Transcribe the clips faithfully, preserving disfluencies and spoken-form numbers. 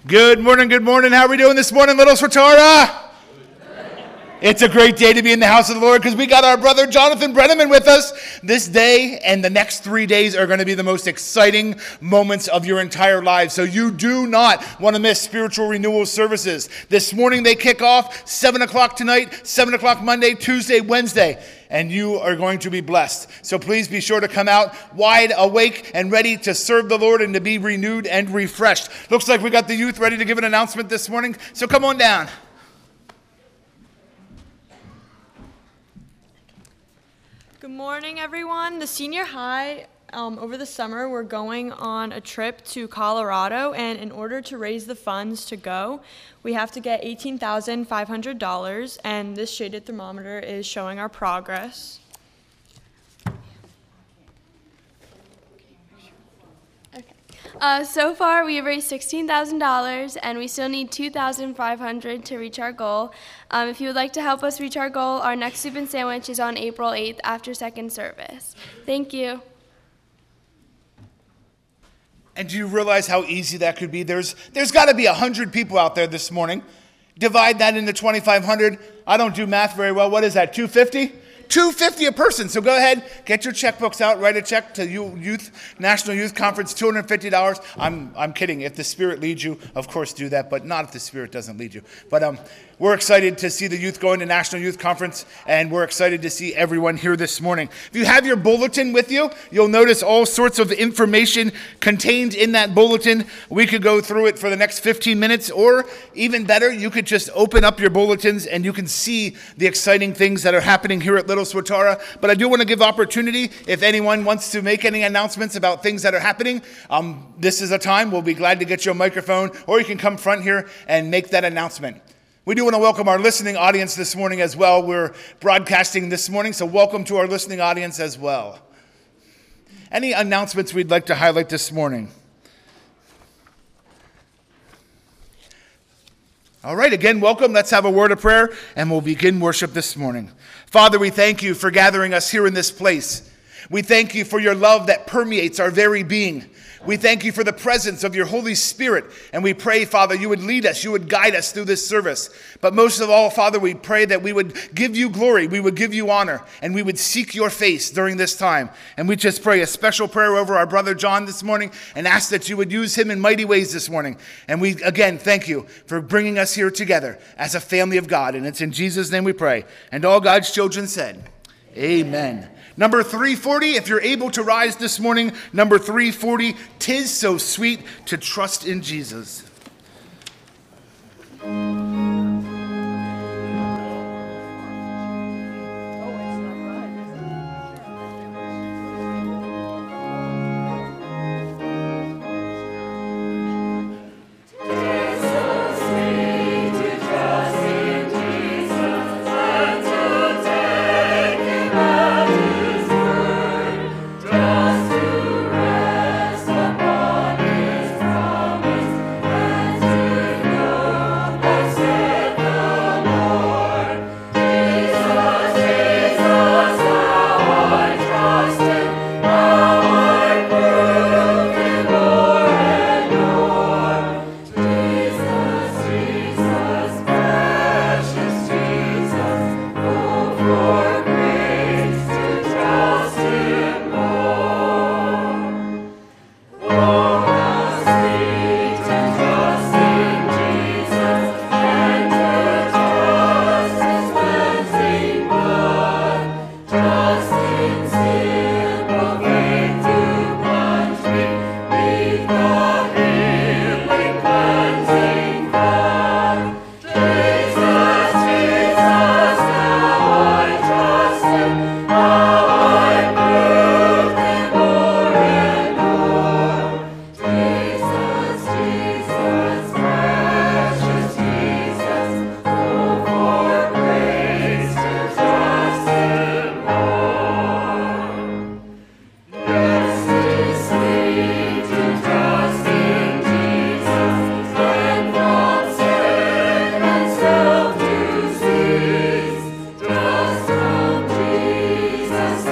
Good morning, good morning. How are we doing this morning, Little Swatara? It's a great day to be in the house of the Lord because we got our brother Jonathan Brenneman with us. This day and the next three days are going to be the most exciting moments of your entire lives. So you do not want to miss spiritual renewal services. This morning they kick off, seven o'clock tonight, seven o'clock Monday, Tuesday, Wednesday. And you are going to be blessed. So please be sure to come out wide awake and ready to serve the Lord and to be renewed and refreshed. Looks like we got the youth ready to give an announcement this morning. So come on down. Good morning, everyone. The senior high, um, over the summer, we're going on a trip to Colorado, and in order to raise the funds to go, we have to get eighteen thousand five hundred dollars, and this shaded thermometer is showing our progress. Uh, so far, we have raised sixteen thousand dollars, and we still need two thousand five hundred dollars to reach our goal. Um, if you would like to help us reach our goal, our next soup and sandwich is on April eighth after second service. Thank you. And do you realize how easy that could be? There's there's got to be one hundred people out there this morning. Divide that into twenty-five hundred. I don't do math very well. What is that, two hundred fifty? two hundred fifty a person. So go ahead, get your checkbooks out, write a check to Youth National Youth Conference, two hundred fifty dollars. I'm I'm kidding. If the Spirit leads you, of course do that, but not if the Spirit doesn't lead you. But um, we're excited to see the youth going to National Youth Conference, and we're excited to see everyone here this morning. If you have your bulletin with you, you'll notice all sorts of information contained in that bulletin. We could go through it for the next fifteen minutes, or even better, you could just open up your bulletins and you can see the exciting things that are happening here at Little Swatara. But I do want to give opportunity if anyone wants to make any announcements about things that are happening. Um, this is a time we'll be glad to get you a microphone, or you can come front here and make that announcement. We do want to welcome our listening audience this morning as well. We're broadcasting this morning, so welcome to our listening audience as well. Any announcements we'd like to highlight this morning? All right, again, welcome. Let's have a word of prayer, and we'll begin worship this morning. Father, we thank you for gathering us here in this place. We thank you for your love that permeates our very being. We thank you for the presence of your Holy Spirit, and we pray, Father, you would lead us, you would guide us through this service. But most of all, Father, we pray that we would give you glory, we would give you honor, and we would seek your face during this time. And we just pray a special prayer over our brother John this morning and ask that you would use him in mighty ways this morning. And we, again, thank you for bringing us here together as a family of God. And it's in Jesus' name we pray. And all God's children said, amen. Number three forty, if you're able to rise this morning, number three forty, "'Tis So Sweet to Trust in Jesus." Jesus.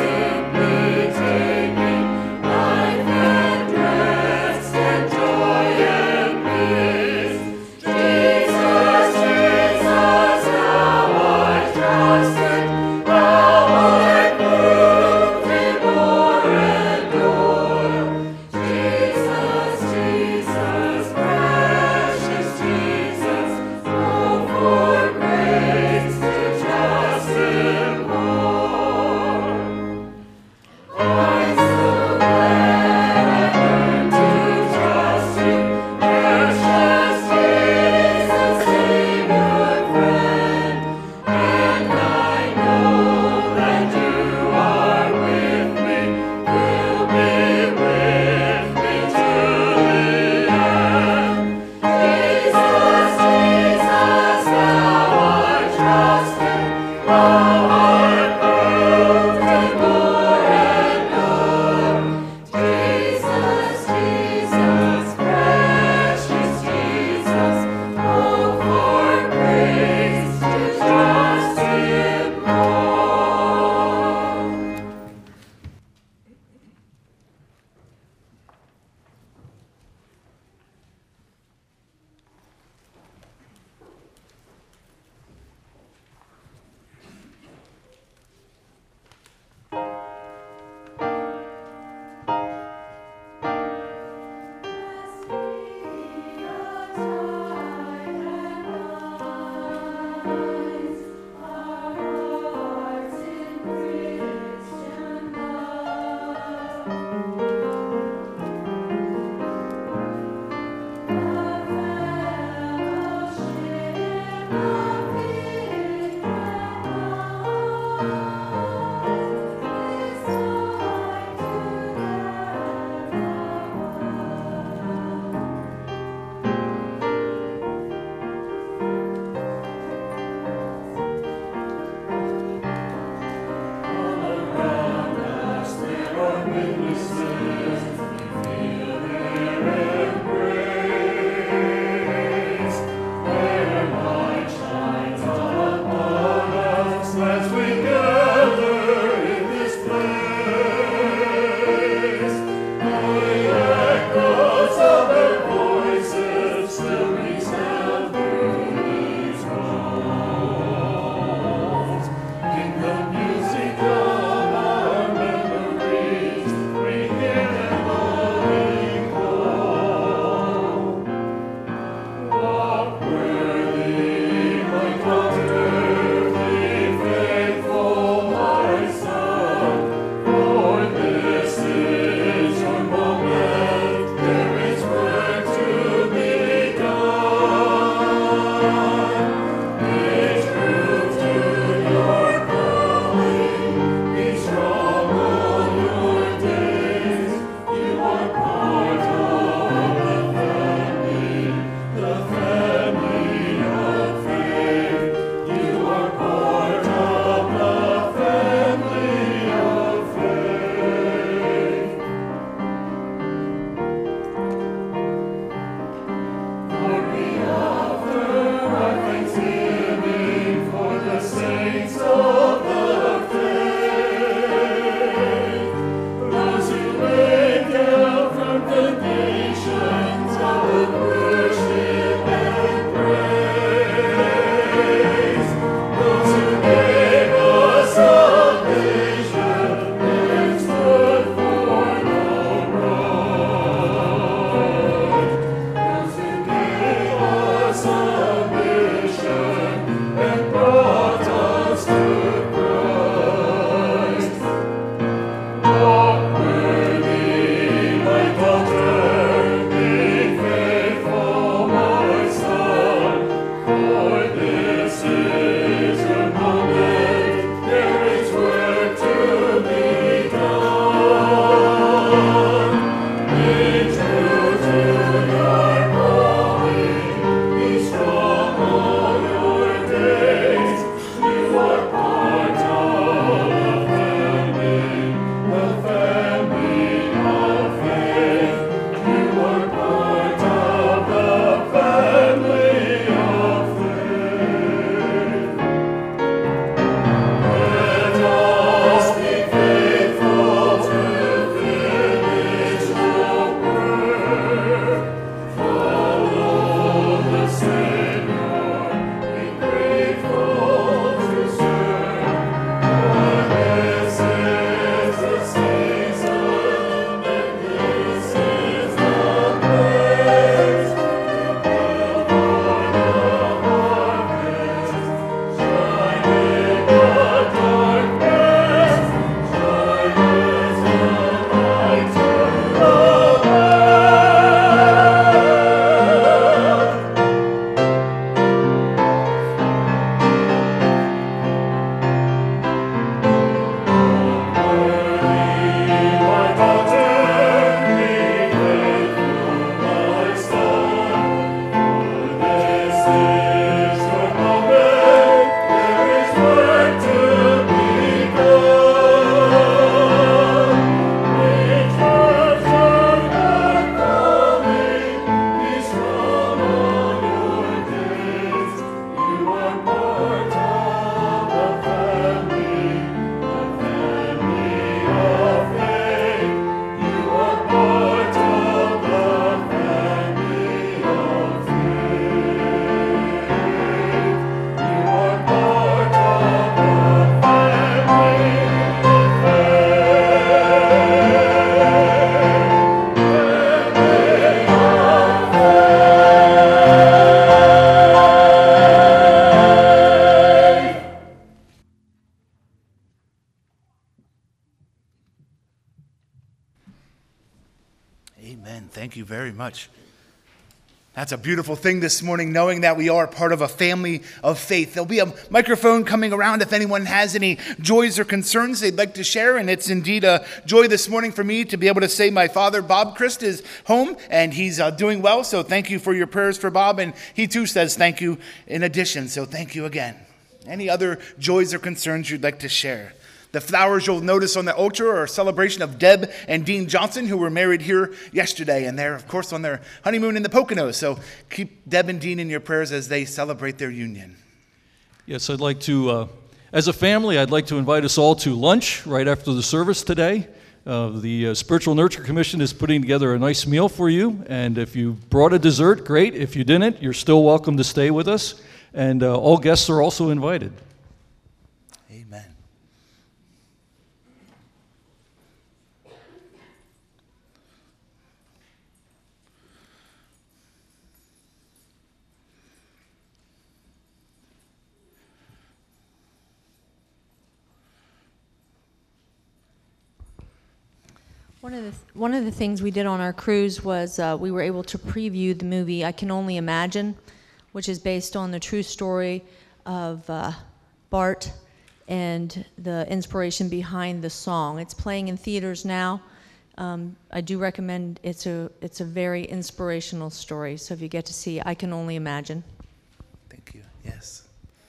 Amen. Thank you very much. That's a beautiful thing this morning, knowing that we are part of a family of faith. There'll be a microphone coming around if anyone has any joys or concerns they'd like to share. And it's indeed a joy this morning for me to be able to say my father, Bob Christ, is home and he's uh, doing well. So thank you for your prayers for Bob. And he too says thank you in addition. So thank you again. Any other joys or concerns you'd like to share? The flowers you'll notice on the altar are a celebration of Deb and Dean Johnson, who were married here yesterday. And they're, of course, on their honeymoon in the Poconos. So keep Deb and Dean in your prayers as they celebrate their union. Yes, I'd like to, uh, as a family, I'd like to invite us all to lunch right after the service today. Uh, the uh, Spiritual Nurture Commission is putting together a nice meal for you. And if you brought a dessert, great. If you didn't, you're still welcome to stay with us. And uh, all guests are also invited. Amen. One of the one of the things we did on our cruise was uh, we were able to preview the movie I Can Only Imagine, which is based on the true story of uh, Bart and the inspiration behind the song. It's playing in theaters now. Um, I do recommend. It's a it's a very inspirational story. So if you get to see I Can Only Imagine. Thank you. Yes.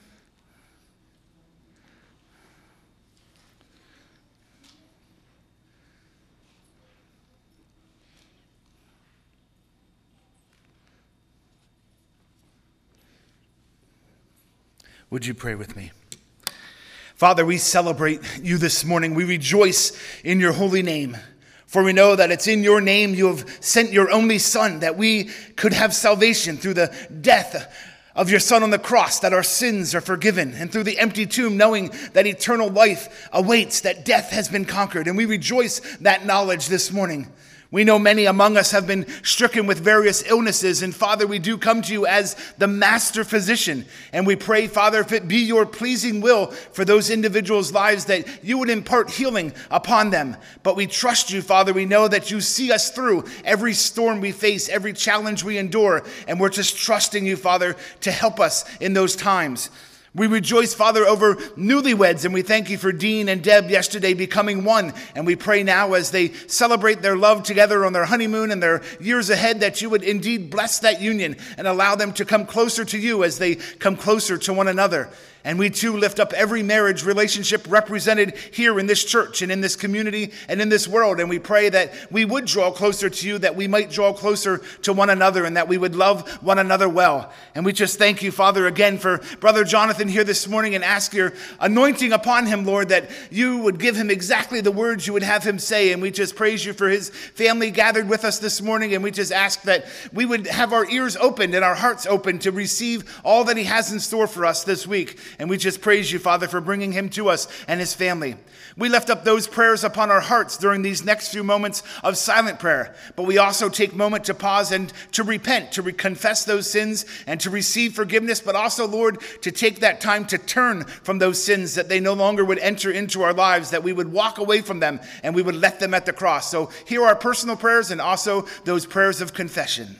Would you pray with me? Father, we celebrate you this morning. We rejoice in your holy name. For we know that it's in your name you have sent your only Son, that we could have salvation through the death of your Son on the cross, that our sins are forgiven, and through the empty tomb, knowing that eternal life awaits, that death has been conquered. And we rejoice that knowledge this morning. We know many among us have been stricken with various illnesses, and Father, we do come to you as the master physician, and we pray, Father, if it be your pleasing will for those individuals' lives, that you would impart healing upon them. But we trust you, Father. We know that you see us through every storm we face, every challenge we endure, and we're just trusting you, Father, to help us in those times. We rejoice, Father, over newlyweds, and we thank you for Dean and Deb yesterday becoming one. And we pray now as they celebrate their love together on their honeymoon and their years ahead, that you would indeed bless that union and allow them to come closer to you as they come closer to one another. And we too lift up every marriage relationship represented here in this church and in this community and in this world. And we pray that we would draw closer to you, that we might draw closer to one another, and that we would love one another well. And we just thank you, Father, again for Brother Jonathan here this morning, and ask your anointing upon him, Lord, that you would give him exactly the words you would have him say. And we just praise you for his family gathered with us this morning. And we just ask that we would have our ears opened and our hearts open to receive all that he has in store for us this week. And we just praise you, Father, for bringing him to us and his family. We lift up those prayers upon our hearts during these next few moments of silent prayer. But we also take a moment to pause and to repent, to re- confess those sins and to receive forgiveness. But also, Lord, to take that time to turn from those sins, that they no longer would enter into our lives, that we would walk away from them and we would let them at the cross. So here are our personal prayers and also those prayers of confession.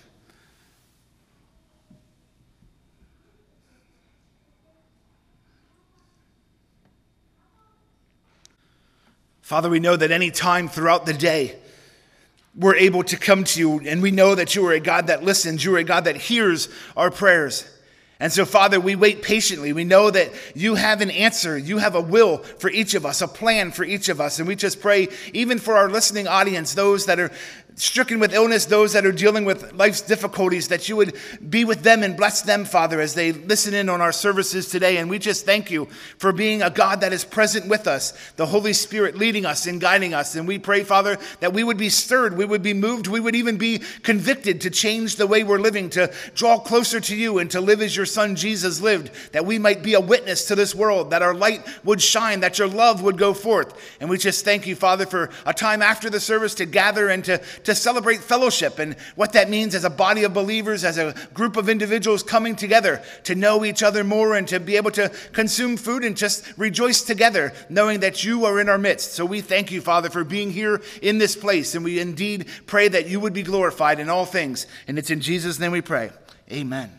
Father, we know that any time throughout the day, we're able to come to you, and we know that you are a God that listens. You are a God that hears our prayers. And so, Father, we wait patiently. We know that you have an answer. You have a will for each of us, a plan for each of us. And we just pray, even for our listening audience, those that are stricken with illness, those that are dealing with life's difficulties, that you would be with them and bless them, Father, as they listen in on our services today. And we just thank you for being a God that is present with us, the Holy Spirit leading us and guiding us. And we pray, Father, that we would be stirred, we would be moved, we would even be convicted to change the way we're living, to draw closer to you and to live as your Son Jesus lived, that we might be a witness to this world, that our light would shine, that your love would go forth. And we just thank you, Father, for a time after the service to gather and to, to to celebrate fellowship and what that means as a body of believers, as a group of individuals coming together to know each other more and to be able to consume food and just rejoice together, knowing that you are in our midst. So we thank you, Father, for being here in this place, and we indeed pray that you would be glorified in all things. And it's in Jesus' name we pray. Amen.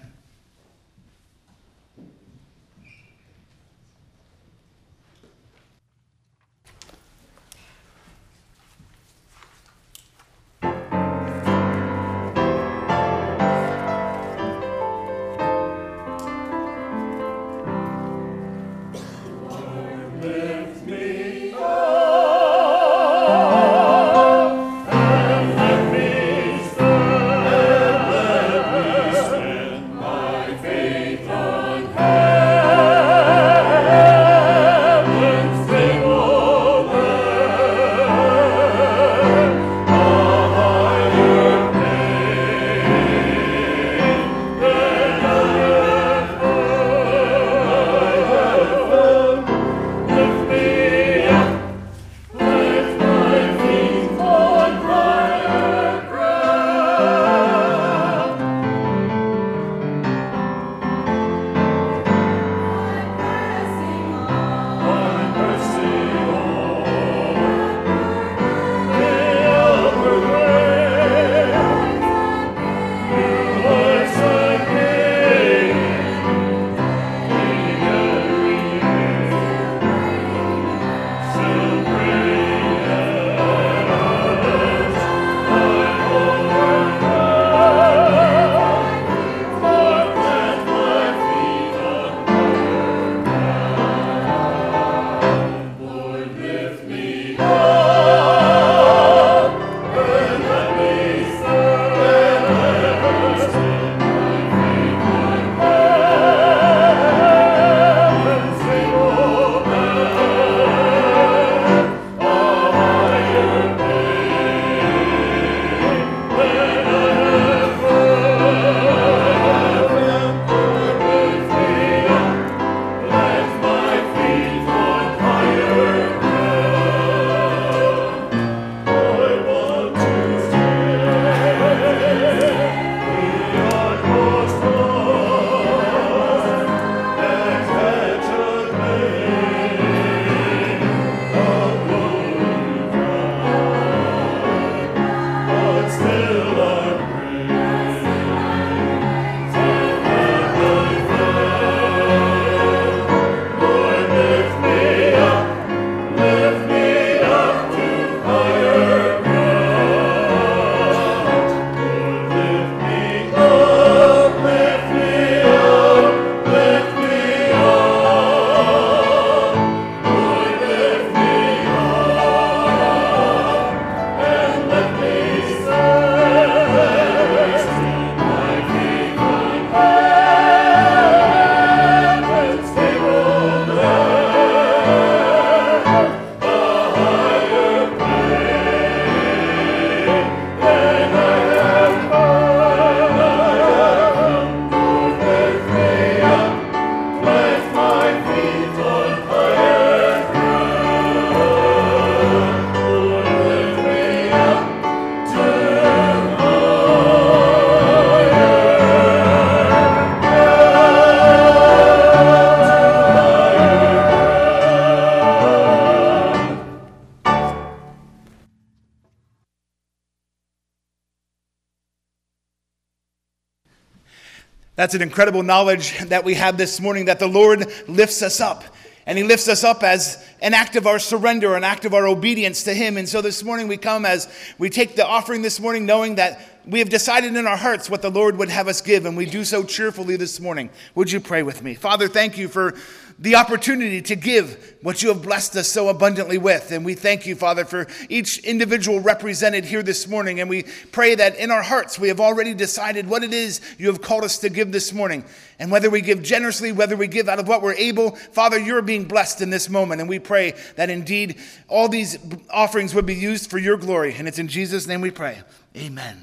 That's an incredible knowledge that we have this morning, that the Lord lifts us up. And he lifts us up as an act of our surrender, an act of our obedience to him. And so this morning we come as we take the offering this morning, knowing that we have decided in our hearts what the Lord would have us give, and we do so cheerfully this morning. Would you pray with me? Father, thank you for the opportunity to give what you have blessed us so abundantly with. And we thank you, Father, for each individual represented here this morning. And we pray that in our hearts we have already decided what it is you have called us to give this morning. And whether we give generously, whether we give out of what we're able, Father, you're being blessed in this moment. And we pray that indeed all these offerings would be used for your glory. And it's in Jesus' name we pray. Amen.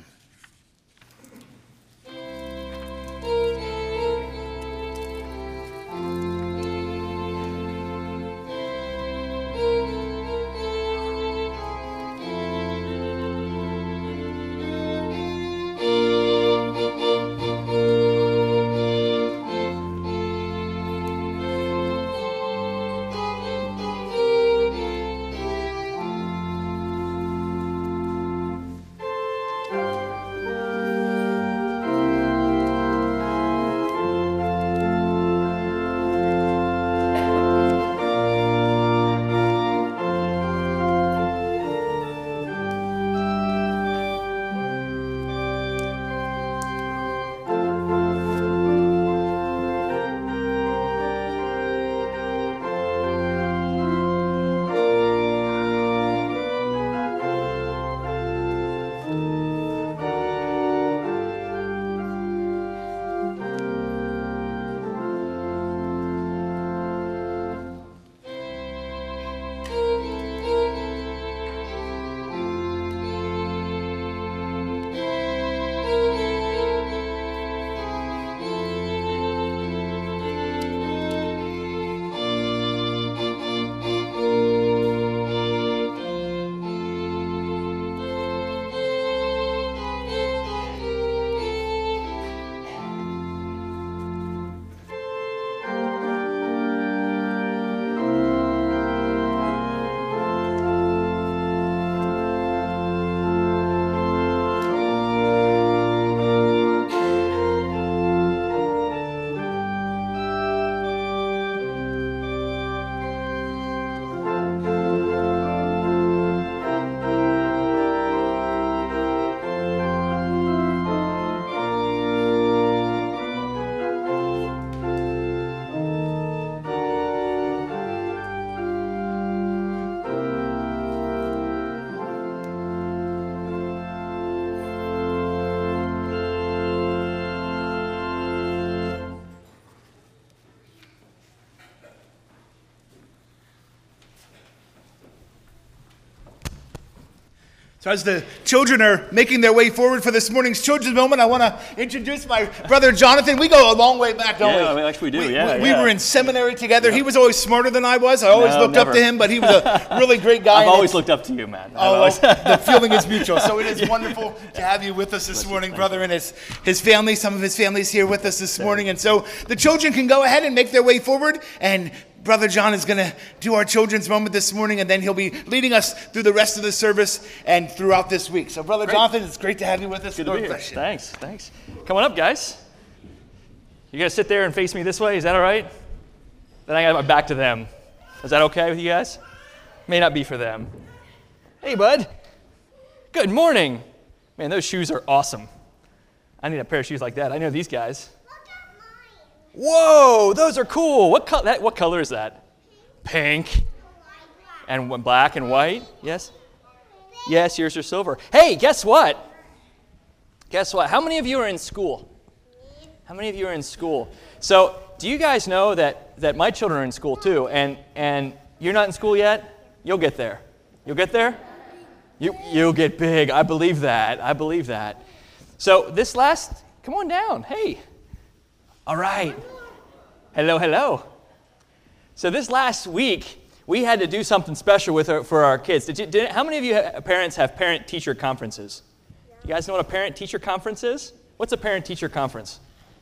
So as the children are making their way forward for this morning's children's moment, I want to introduce my brother Jonathan. We go a long way back, don't yeah, we? we actually do, we, yeah. We, yeah. we were in seminary together. He was always smarter than I was. I always No, looked never. up to him, but he was a really great guy. I've and always it's- looked up to you, man. I've Oh, always- well, the feeling is mutual. So it is wonderful to have you with us this morning, brother, and his, his family. Some of his family's here with us this morning. And so the children can go ahead and make their way forward, and Brother John is going to do our children's moment this morning, and then he'll be leading us through the rest of the service and throughout this week. So, Brother Great. Jonathan, it's great to have you with us. Good to Lord be here. bless you. Thanks, thanks. Come on up, guys. You guys sit there and face me this way. Is that all right? Then I got my back to them. Is that okay with you guys? May not be for them. Hey, bud. Good morning. Man, those shoes are awesome. I need a pair of shoes like that. I know these guys. Whoa, those are cool. What, co- that, what color is that? Pink. And one black and white? Yes? Yes, yours are silver. Hey, guess what? Guess what? How many of you are in school? How many of you are in school? So, do you guys know that, that my children are in school too? And, and you're not in school yet? You'll get there. You'll get there? You, you'll get big. I believe that. I believe that. So, this last, come on down. Hey. All right. Hello, hello. So this last week, we had to do something special with our, for our kids. Did you, did, how many of you ha- parents have parent-teacher conferences? You guys know what a parent-teacher conference is? What's a parent-teacher conference?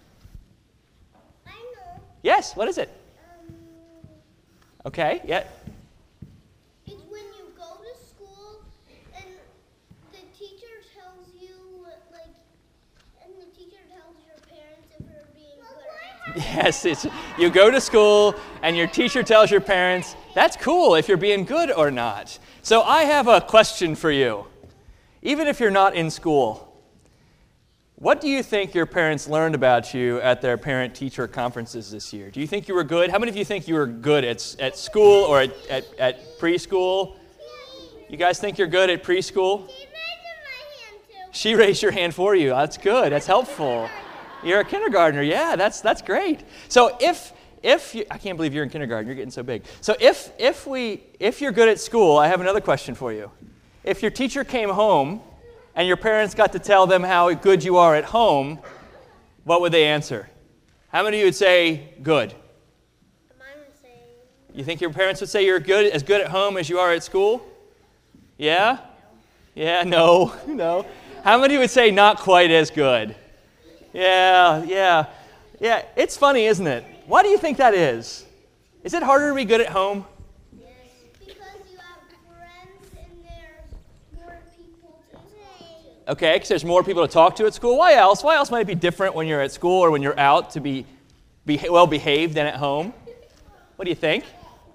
I know. Yes, what is it? Um, Okay, yeah. it's when you go to school and the teacher tells you, like, and the teacher tells your parents if you're being good. Yes, it's, you go to school and your teacher tells your parents, that's cool if you're being good or not. So I have a question for you. Even if you're not in school, what do you think your parents learned about you at their parent-teacher conferences this year? Do you think you were good? How many of you think you were good at, at school or at, at, at preschool? You guys think you're good at preschool? She raised my hand too. She raised your hand for you. That's good. That's helpful. You're a kindergartner. Yeah, that's that's great. So if if you, I can't believe you're in kindergarten. You're getting so big. So if if we if you're good at school, I have another question for you. If your teacher came home and your parents got to tell them how good you are at home, what would they answer? How many of you would say good? Mine would say, You think your parents would say you're good as good at home as you are at school? Yeah? Yeah, no, no. How many would say not quite as good? Yeah, yeah. Yeah, it's funny, isn't it? Why do you think that is? Is it harder to be good at home? yes, because you have friends and there's more people to talk to. Okay, because there's more people to talk to at school. Why else? Why else might it be different when you're at school or when you're out to be, be well behaved than at home? What do you think?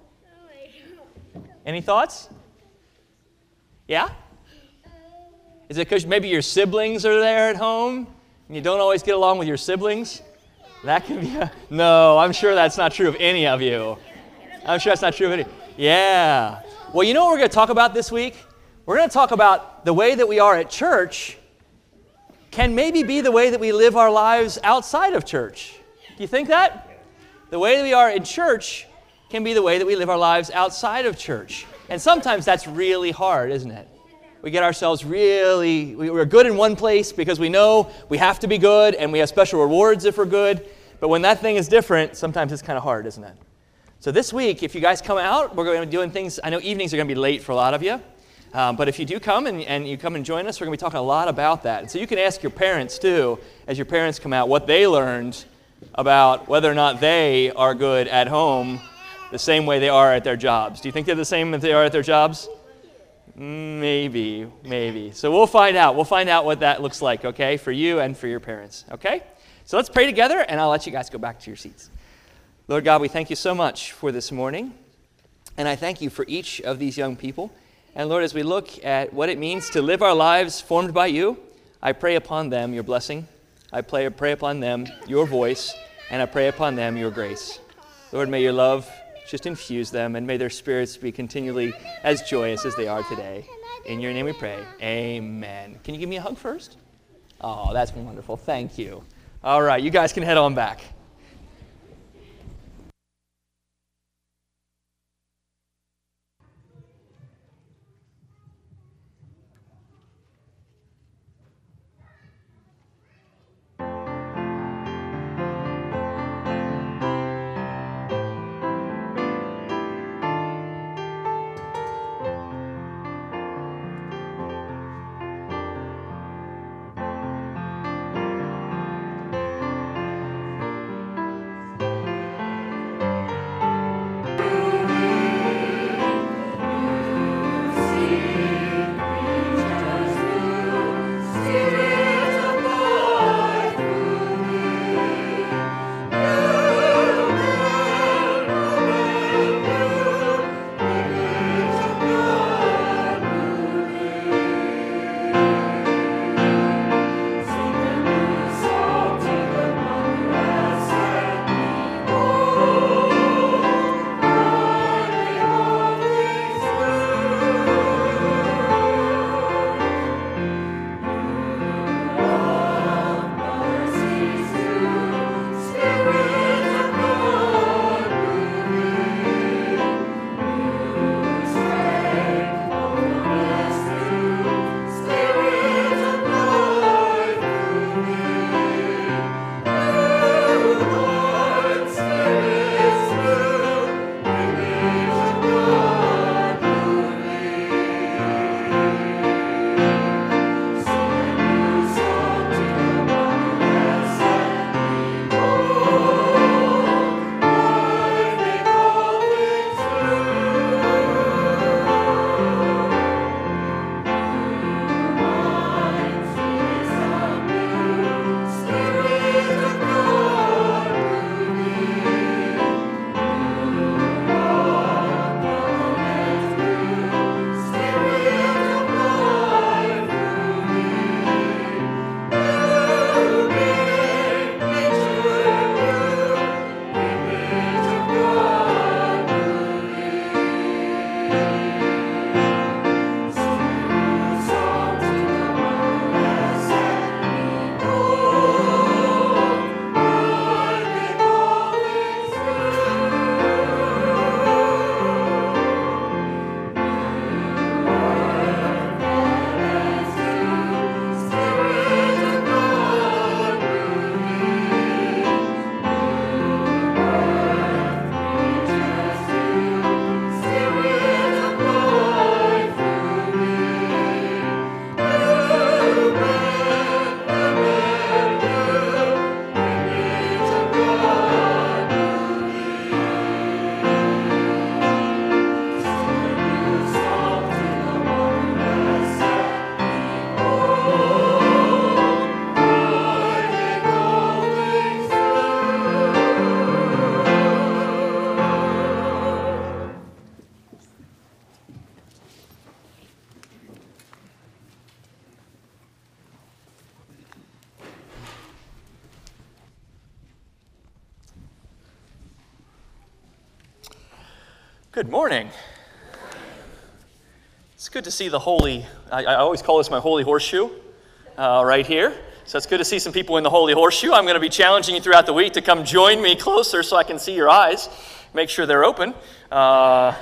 Any thoughts? Yeah? Is it because maybe your siblings are there at home and you don't always get along with your siblings? That can be a, no, I'm sure that's not true of any of you. I'm sure that's not true of any. Yeah. Well, you know what we're going to talk about this week? We're going to talk about the way that we are at church can maybe be the way that we live our lives outside of church. Do you think that? The way that we are in church can be the way that we live our lives outside of church. And sometimes that's really hard, isn't it? We get ourselves really, we- we're good in one place because we know we have to be good and we have special rewards if we're good. But when that thing is different, sometimes it's kind of hard, isn't it? So this week, if you guys come out, we're going to be doing things. I know evenings are going to be late for a lot of you. Um, but if you do come and, and you come and join us, we're going to be talking a lot about that. And so you can ask your parents, too, as your parents come out, what they learned about whether or not they are good at home the same way they are at their jobs. Do you think they're the same as they are at their jobs? Maybe, maybe. So we'll find out. We'll find out what that looks like, okay, for you and for your parents, okay? So let's pray together, and I'll let you guys go back to your seats. Lord God, we thank you so much for this morning, and I thank you for each of these young people. And Lord, as we look at what it means to live our lives formed by you, I pray upon them your blessing. I pray, pray upon them your voice, and I pray upon them your grace. Lord, may your love just infuse them, and may their spirits be continually as joyous as they are today. In your name we pray. Amen. Can you give me a hug first? Oh, that's wonderful. Thank you. All right, you guys can head on back. Good morning. It's good to see the holy, I, I always call this my holy horseshoe, uh, right here. So it's good to see some people in the holy horseshoe. I'm going to be challenging you throughout the week to come join me closer so I can see your eyes, make sure they're open. Uh,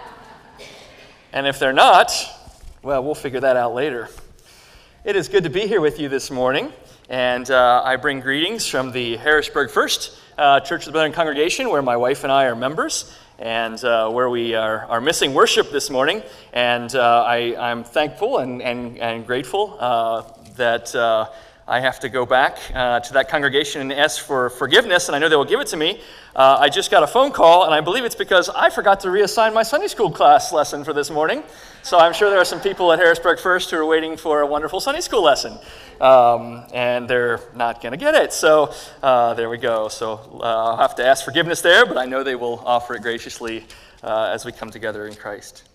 and if they're not, well, we'll figure that out later. It is good to be here with you this morning, and uh, I bring greetings from the Harrisburg First uh, Church of the Brethren congregation, where my wife and I are members, and uh, where we are, are missing worship this morning. And uh, I, I'm thankful and, and, and grateful uh, that uh, I have to go back uh, to that congregation and ask for forgiveness, and I know they will give it to me. Uh, I just got a phone call, and I believe it's because I forgot to reassign my Sunday school class lesson for this morning. So I'm sure there are some people at Harrisburg First who are waiting for a wonderful Sunday school lesson, um, and they're not going to get it. So uh, there we go. So uh, I'll have to ask forgiveness there, but I know they will offer it graciously uh, as we come together in Christ.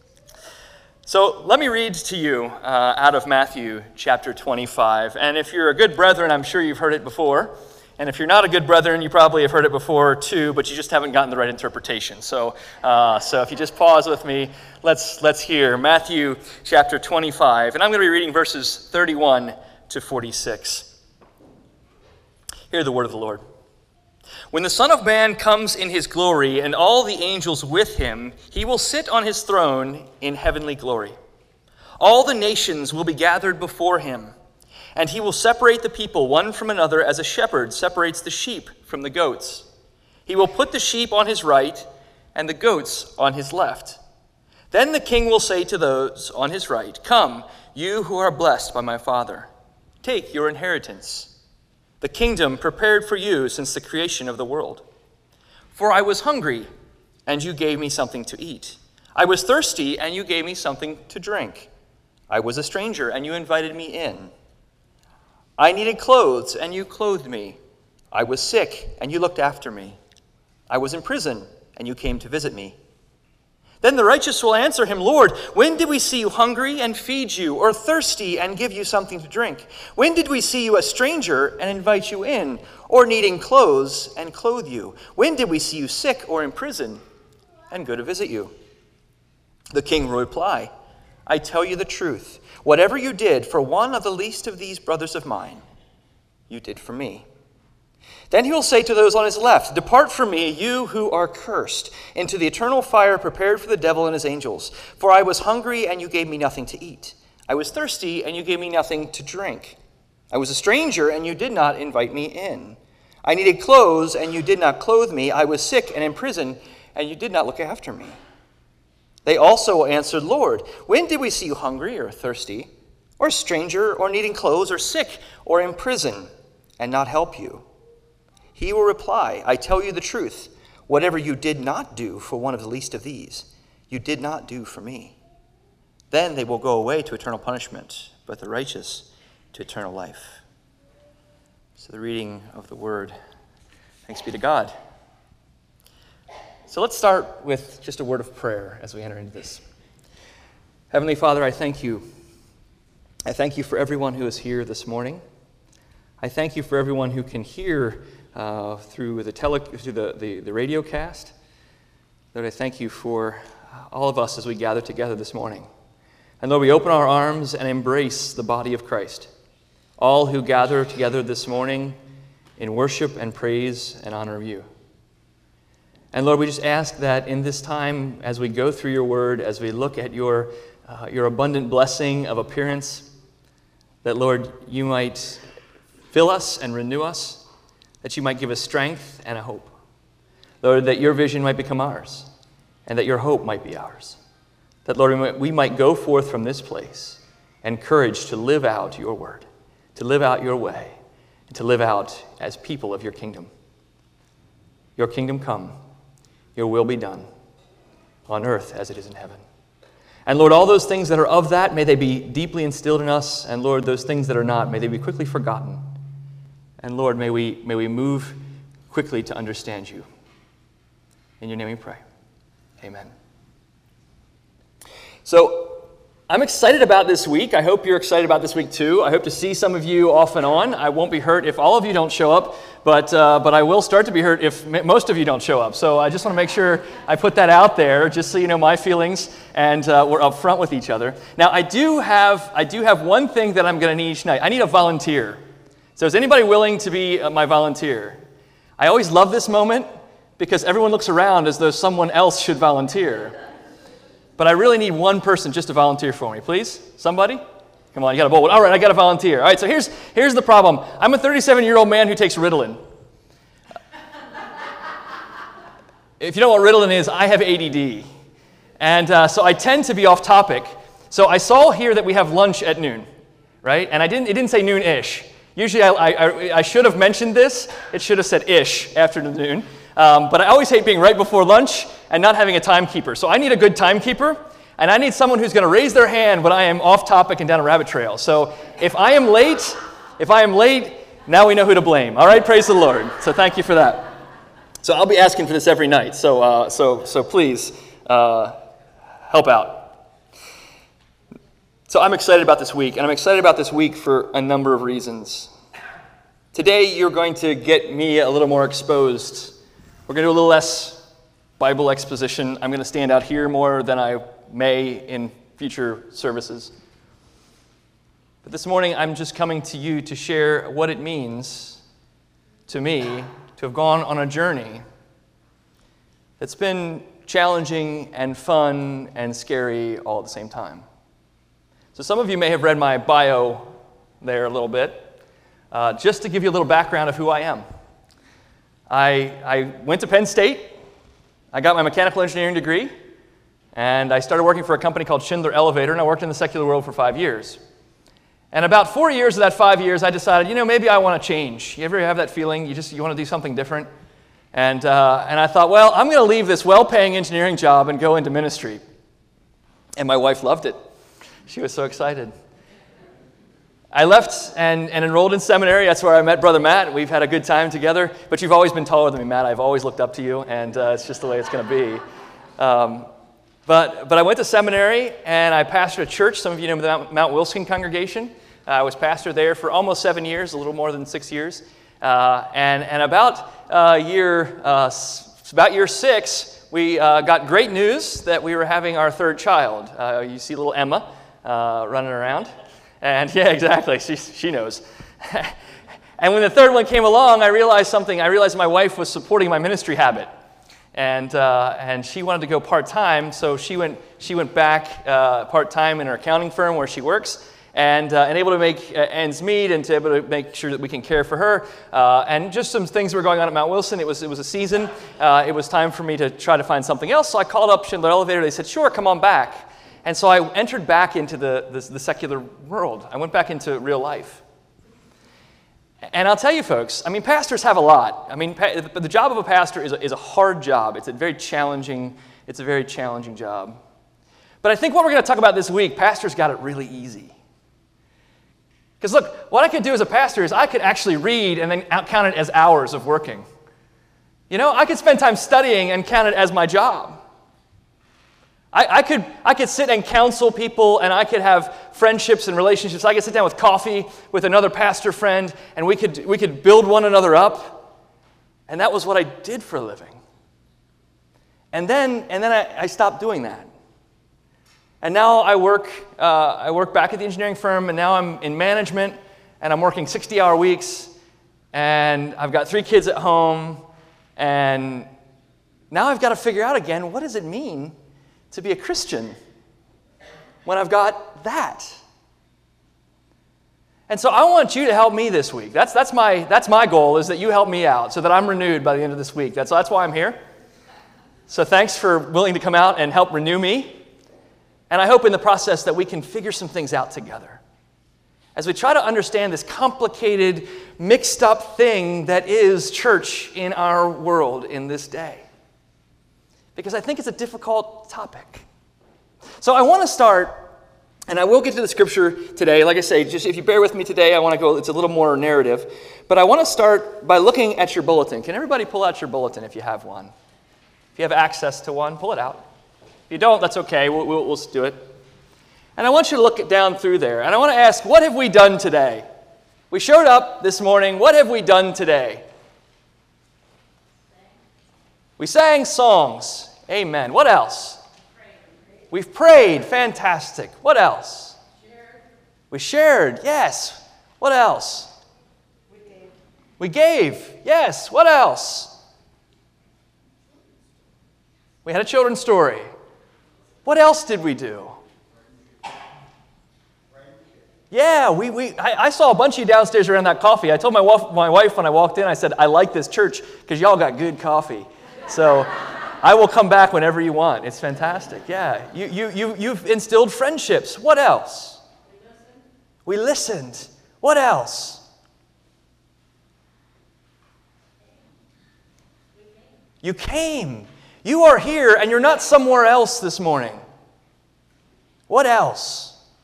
So let me read to you uh, out of Matthew chapter twenty-five. And if you're a good brethren, I'm sure you've heard it before. And if you're not a good brethren, you probably have heard it before too, but you just haven't gotten the right interpretation. So uh, so if you just pause with me, let's, let's hear Matthew chapter twenty-five. And I'm going to be reading verses thirty-one to forty-six. Hear the word of the Lord. When the Son of Man comes in his glory and all the angels with him, he will sit on his throne in heavenly glory. All the nations will be gathered before him, and he will separate the people one from another as a shepherd separates the sheep from the goats. He will put the sheep on his right and the goats on his left. Then the king will say to those on his right, "Come, you who are blessed by my Father, take your inheritance, the kingdom prepared for you since the creation of the world. For I was hungry, and you gave me something to eat. I was thirsty, and you gave me something to drink. I was a stranger, and you invited me in. I needed clothes, and you clothed me. I was sick, and you looked after me. I was in prison, and you came to visit me." Then the righteous will answer him, "Lord, when did we see you hungry and feed you, or thirsty and give you something to drink? When did we see you a stranger and invite you in, or needing clothes and clothe you? When did we see you sick or in prison and go to visit you?" The king will reply, "I tell you the truth. Whatever you did for one of the least of these brothers of mine, you did for me." Then he will say to those on his left, "Depart from me, you who are cursed, into the eternal fire prepared for the devil and his angels. For I was hungry, and you gave me nothing to eat. I was thirsty, and you gave me nothing to drink. I was a stranger, and you did not invite me in. I needed clothes, and you did not clothe me. I was sick and in prison, and you did not look after me." They also answered, "Lord, when did we see you hungry or thirsty, or a stranger, or needing clothes, or sick, or in prison, and not help you?" He will reply, "I tell you the truth. Whatever you did not do for one of the least of these, you did not do for me." Then they will go away to eternal punishment, but the righteous to eternal life. So the reading of the word. Thanks be to God. So let's start with just a word of prayer as we enter into this. Heavenly Father, I thank you. I thank you for everyone who is here this morning. I thank you for everyone who can hear uh, through the tele through the, the, the radio cast. Lord, I thank you for all of us as we gather together this morning. And Lord, we open our arms and embrace the body of Christ. All who gather together this morning in worship and praise and honor of you. And Lord, we just ask that in this time, as we go through your word, as we look at your, uh, your abundant blessing of appearance, that Lord, you might fill us and renew us, that you might give us strength and a hope. Lord, that your vision might become ours, and that your hope might be ours. That, Lord, we might go forth from this place encouraged to live out your word, to live out your way, and to live out as people of your kingdom. Your kingdom come, your will be done, on earth as it is in heaven. And Lord, all those things that are of that, may they be deeply instilled in us. And Lord, those things that are not, may they be quickly forgotten. And Lord, may we, may we move quickly to understand you. In your name we pray. Amen. So, I'm excited about this week. I hope you're excited about this week too. I hope to see some of you off and on. I won't be hurt if all of you don't show up, but uh, but I will start to be hurt if m- most of you don't show up. So I just want to make sure I put that out there, just so you know my feelings, and uh, we're upfront with each other. Now I do have I do have one thing that I'm going to need each night. I need a volunteer. So is anybody willing to be uh, my volunteer? I always love this moment because everyone looks around as though someone else should volunteer. But I really need one person just to volunteer for me, please. Somebody? Come on, you got a bold one. All right, I got a volunteer. All right, so here's here's the problem. I'm a thirty-seven-year-old man who takes Ritalin. If you know what Ritalin is, I have A D D. And uh, so I tend to be off topic. So I saw here that we have lunch at noon, right? And I didn't. It didn't say noon-ish. Usually I, I, I should have mentioned this. It should have said ish after the noon. Um, but I always hate being right before lunch and not having a timekeeper. So I need a good timekeeper, and I need someone who's going to raise their hand when I am off topic and down a rabbit trail. So if I am late, if I am late, now we know who to blame. All right, praise the Lord. So thank you for that. So I'll be asking for this every night. So uh, so so please uh, help out. So I'm excited about this week, and I'm excited about this week for a number of reasons. Today you're going to get me a little more exposed. We're going to do a little less Bible exposition. I'm going to stand out here more than I may in future services. But this morning, I'm just coming to you to share what it means to me to have gone on a journey that's been challenging and fun and scary all at the same time. So some of you may have read my bio there a little bit, uh, just to give you a little background of who I am. I, I went to Penn State, I got my mechanical engineering degree, and I started working for a company called Schindler Elevator, and I worked in the secular world for five years. And about four years of that five years, I decided, you know, maybe I want to change. You ever have that feeling, you just you want to do something different? And, uh, and I thought, well, I'm going to leave this well-paying engineering job and go into ministry. And my wife loved it. She was so excited. I left and, and enrolled in seminary. That's where I met Brother Matt. We've had a good time together. But you've always been taller than me, Matt. I've always looked up to you, and uh, it's just the way it's going to be. Um, but, but I went to seminary, and I pastored a church. Some of you know the Mount, Mount Wilson congregation. Uh, I was pastor there for almost seven years, a little more than six years. Uh, and, and about uh, year uh, about year six, we uh, got great news that we were having our third child. Uh, you see little Emma uh, running around. And yeah, exactly, she, she knows. And when the third one came along, I realized something. I realized my wife was supporting my ministry habit. And uh, and she wanted to go part-time, so she went she went back uh, part-time in her accounting firm where she works, and, uh, and able to make uh, ends meet and to able to make sure that we can care for her. Uh, and just some things were going on at Mount Wilson. It was, it was a season. Uh, it was time for me to try to find something else, so I called up Schindler Elevator. They said, sure, come on back. And so I entered back into the, the, the secular world. I went back into real life. And I'll tell you, folks, I mean, pastors have a lot. I mean, pa- the job of a pastor is a, is a hard job. It's a very challenging, it's a very challenging job. But I think what we're going to talk about this week, pastors got it really easy. Because look, what I could do as a pastor is I could actually read and then count it as hours of working. You know, I could spend time studying and count it as my job. I, I could I could sit and counsel people, and I could have friendships and relationships. I could sit down with coffee with another pastor friend, and we could we could build one another up. And that was what I did for a living. And then and then I, I stopped doing that. And now I work uh, I work back at the engineering firm, and now I'm in management, and I'm working sixty-hour weeks, and I've got three kids at home, and now I've got to figure out again, what does it mean to be a Christian when I've got that? And so I want you to help me this week. That's, that's, my, that's my goal, is that you help me out so that I'm renewed by the end of this week. That's, that's why I'm here. So thanks for willing to come out and help renew me. And I hope in the process that we can figure some things out together as we try to understand this complicated, mixed up thing that is church in our world in this day. Because I think it's a difficult topic. So I want to start, and I will get to the scripture today. Like I say, just if you bear with me today, I want to go, it's a little more narrative. But I want to start by looking at your bulletin. Can everybody pull out your bulletin if you have one? If you have access to one, pull it out. If you don't, that's okay. We'll, we'll, we'll do it. And I want you to look down through there. And I want to ask, what have we done today? We showed up this morning. What have we done today? We sang songs. Amen. What else? We've prayed. Fantastic. What else? We shared. Yes. What else? We gave. We gave. Yes. What else? We had a children's story. What else did we do? Yeah, we, we I, I saw a bunch of you downstairs around that coffee. I told my wife, my wife when I walked in, I said, I like this church because y'all got good coffee. So I will come back whenever you want. It's fantastic. Yeah, you, you, you, you've instilled friendships. What else? We listened. We listened. What else? You came. You are here and you're not somewhere else this morning. What else?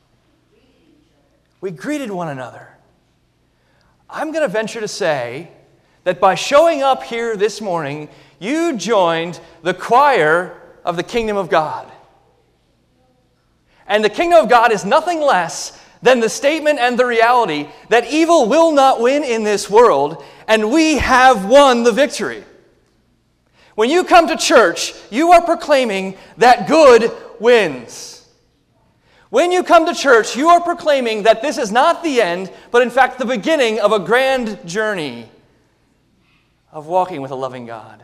We greeted one another. I'm going to venture to say that by showing up here this morning, you joined the choir of the kingdom of God. And the kingdom of God is nothing less than the statement and the reality that evil will not win in this world, and we have won the victory. When you come to church, you are proclaiming that good wins. When you come to church, you are proclaiming that this is not the end, but in fact the beginning of a grand journey of walking with a loving God.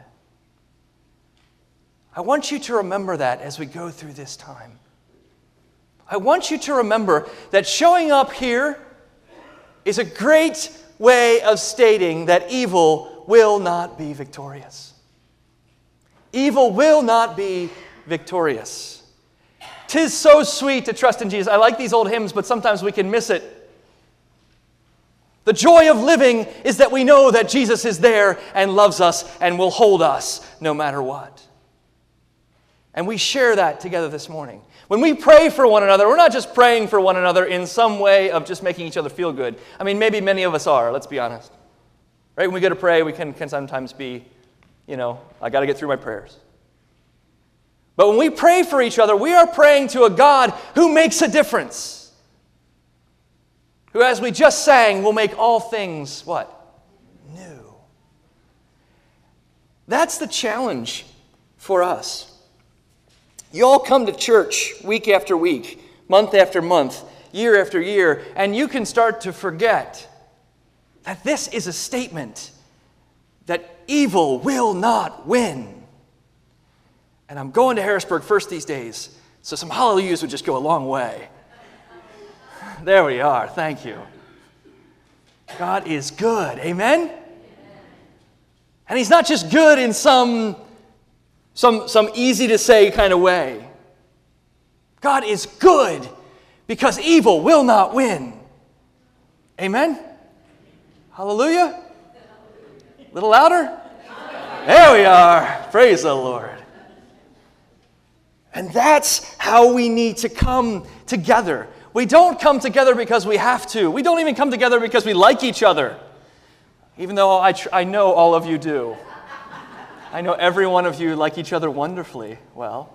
I want you to remember that as we go through this time. I want you to remember that showing up here is a great way of stating that evil will not be victorious. Evil will not be victorious. 'Tis so sweet to trust in Jesus. I like these old hymns, but sometimes we can miss it. The joy of living is that we know that Jesus is there and loves us and will hold us no matter what. And we share that together this morning. When we pray for one another, we're not just praying for one another in some way of just making each other feel good. I mean, maybe many of us are, let's be honest. Right? When we go to pray, we can, can sometimes be, you know, I got to get through my prayers. But when we pray for each other, we are praying to a God who makes a difference. Who, as we just sang, will make all things, what? New. That's the challenge for us. You all come to church week after week, month after month, year after year, and you can start to forget that this is a statement that evil will not win. And I'm going to Harrisburg first these days, so some hallelujahs would just go a long way. There we are. Thank you. God is good. Amen? And He's not just good in some, some, some easy-to-say kind of way. God is good because evil will not win. Amen? Hallelujah? A little louder? There we are. Praise the Lord. And that's how we need to come together. We don't come together because we have to. We don't even come together because we like each other. Even though I, tr- I know all of you do. I know every one of you like each other wonderfully well.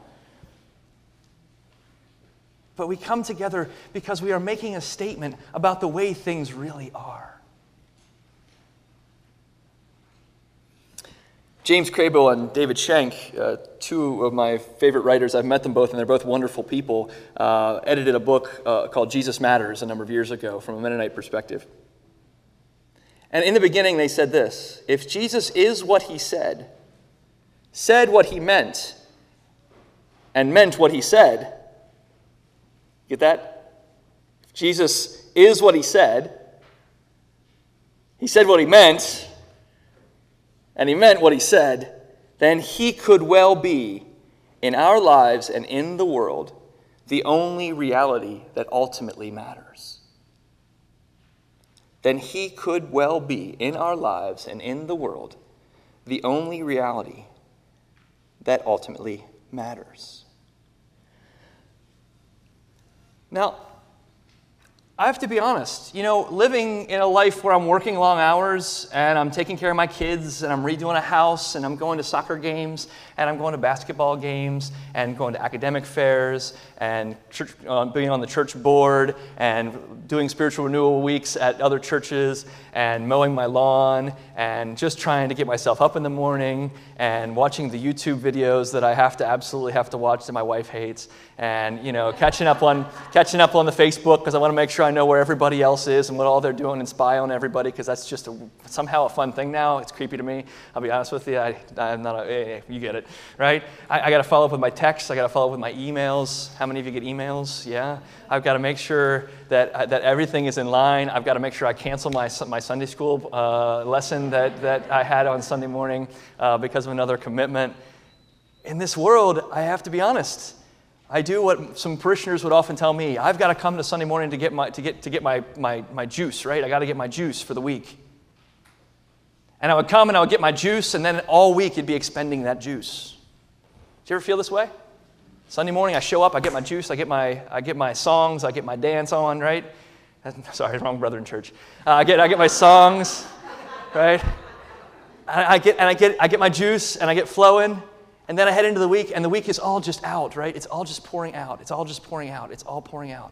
But we come together because we are making a statement about the way things really are. James Crable and David Schenck, uh, two of my favorite writers, I've met them both, and they're both wonderful people, uh, edited a book uh, called Jesus Matters a number of years ago from a Mennonite perspective. And in the beginning they said this: if Jesus is what He said, said what He meant, and meant what He said, get that? If Jesus is what He said, He said what He meant, and He meant what He said, then He could well be, in our lives and in the world, the only reality that ultimately matters. Then He could well be, in our lives and in the world, the only reality that ultimately matters. Now, I have to be honest, you know, living in a life where I'm working long hours and I'm taking care of my kids and I'm redoing a house and I'm going to soccer games and I'm going to basketball games and going to academic fairs and church, uh, being on the church board and doing spiritual renewal weeks at other churches and mowing my lawn and just trying to get myself up in the morning and watching the YouTube videos that I have to absolutely have to watch that my wife hates and, you know, catching up on catching up on the Facebook because I want to make sure I know where everybody else is and what all they're doing and spy on everybody because that's just a, somehow a fun thing now. It's creepy to me. I'll be honest with you. I, I'm not a, hey, you get it, right? I, I got to follow up with my texts. I got to follow up with my emails. How many of you get emails? Yeah. I've got to make sure that uh, that everything is in line. I've got to make sure I cancel my my Sunday school uh, lesson that, that I had on Sunday morning uh, because of another commitment. In this world, I have to be honest. I do what some parishioners would often tell me. I've got to come to Sunday morning to get my to get to get my my, my juice, right? I got to get my juice for the week. And I would come and I would get my juice, and then all week you'd be expending that juice. Do you ever feel this way? Sunday morning I show up, I get my juice, I get my I get my songs, I get my dance on, right? Sorry, wrong brother in church. Uh, I get I get my songs, right? I, I get and I get I get my juice and I get flowing. And then I head into the week, and the week is all just out, right? It's all just pouring out. It's all just pouring out. It's all pouring out.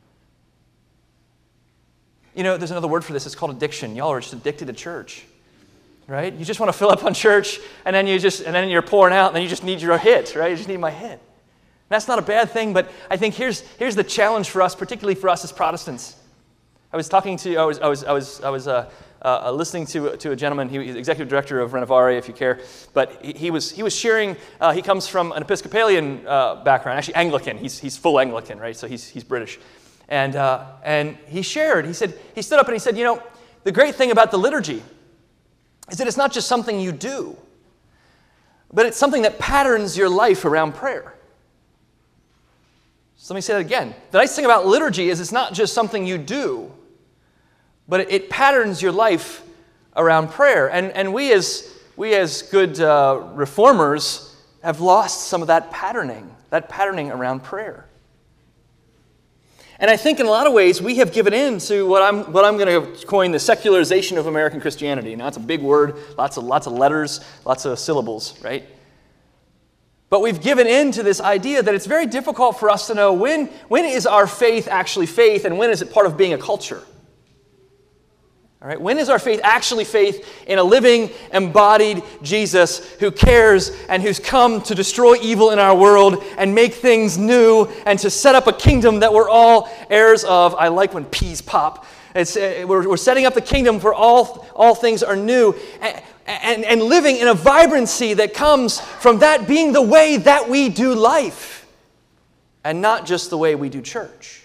You know, there's another word for this. It's called addiction. Y'all are just addicted to church, right? You just want to fill up on church, and then you just, and then you're pouring out, and then you just need your hit, right? You just need my hit. And that's not a bad thing, but I think here's here's the challenge for us, particularly for us as Protestants. I was talking to, I was, I was, I was, I was. Uh, Uh, listening to to a gentleman, he was executive director of Renovare, if you care, but he, he was he was sharing. Uh, he comes from an Episcopalian uh, background, actually Anglican. He's he's full Anglican, right? So he's he's British, and uh, and he shared. He said he stood up and he said, you know, the great thing about the liturgy is that it's not just something you do, but it's something that patterns your life around prayer. So let me say that again. The nice thing about liturgy is it's not just something you do, but it, it patterns your life around prayer. And, and we as we as good uh, reformers have lost some of that patterning, that patterning around prayer. And I think in a lot of ways we have given in to what I'm what I'm going to coin the secularization of American Christianity. Now, it's a big word, lots of lots of letters, lots of syllables, right? But we've given in to this idea that it's very difficult for us to know when, when is our faith actually faith and when is it part of being a culture. All right, when is our faith actually faith in a living, embodied Jesus who cares and who's come to destroy evil in our world and make things new and to set up a kingdom that we're all heirs of? I like when peas pop. It's, uh, we're, we're setting up the kingdom for all, all things are new and, and, and living in a vibrancy that comes from that being the way that we do life and not just the way we do church.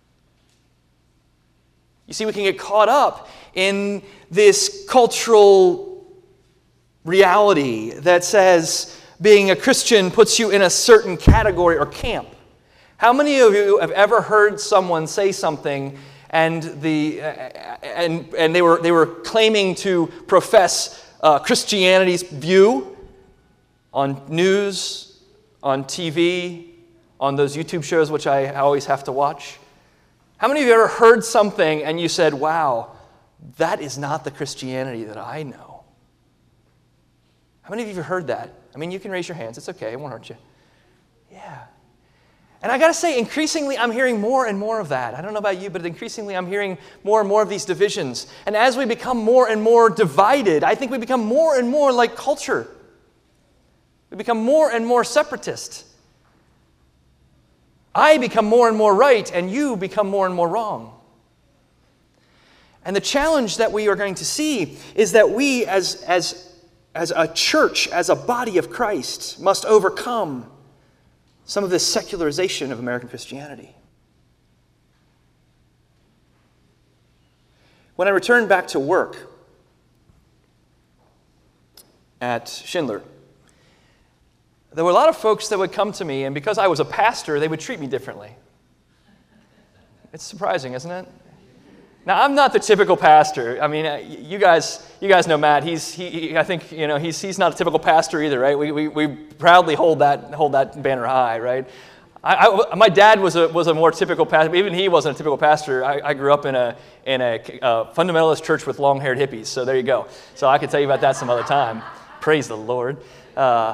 You see, we can get caught up in this cultural reality that says being a Christian puts you in a certain category or camp. How many of you have ever heard someone say something and the uh, and and they were they were claiming to profess uh, Christianity's view on news, on T V, on those YouTube shows which I always have to watch? How many of you ever heard something and you said, wow, that is not the Christianity that I know? How many of you have heard that? I mean, you can raise your hands. It's okay. It won't hurt you. Yeah. And I got to say, increasingly, I'm hearing more and more of that. I don't know about you, but increasingly, I'm hearing more and more of these divisions. And as we become more and more divided, I think we become more and more like culture. We become more and more separatist. I become more and more right, and you become more and more wrong. And the challenge that we are going to see is that we, as, as, as a church, as a body of Christ, must overcome some of this secularization of American Christianity. When I returned back to work at Schindler, there were a lot of folks that would come to me, and because I was a pastor, they would treat me differently. It's surprising, isn't it? Now, I'm not the typical pastor. I mean, you guys, you guys know Matt. He's, he, he, I think, you know, he's, he's not a typical pastor either, right? We, we, we proudly hold that, hold that banner high, right? I, I, my dad was a, was a more typical pastor. Even he wasn't a typical pastor. I, I grew up in a in a uh, fundamentalist church with long-haired hippies. So there you go. So I could tell you about that some other time. Praise the Lord. Uh,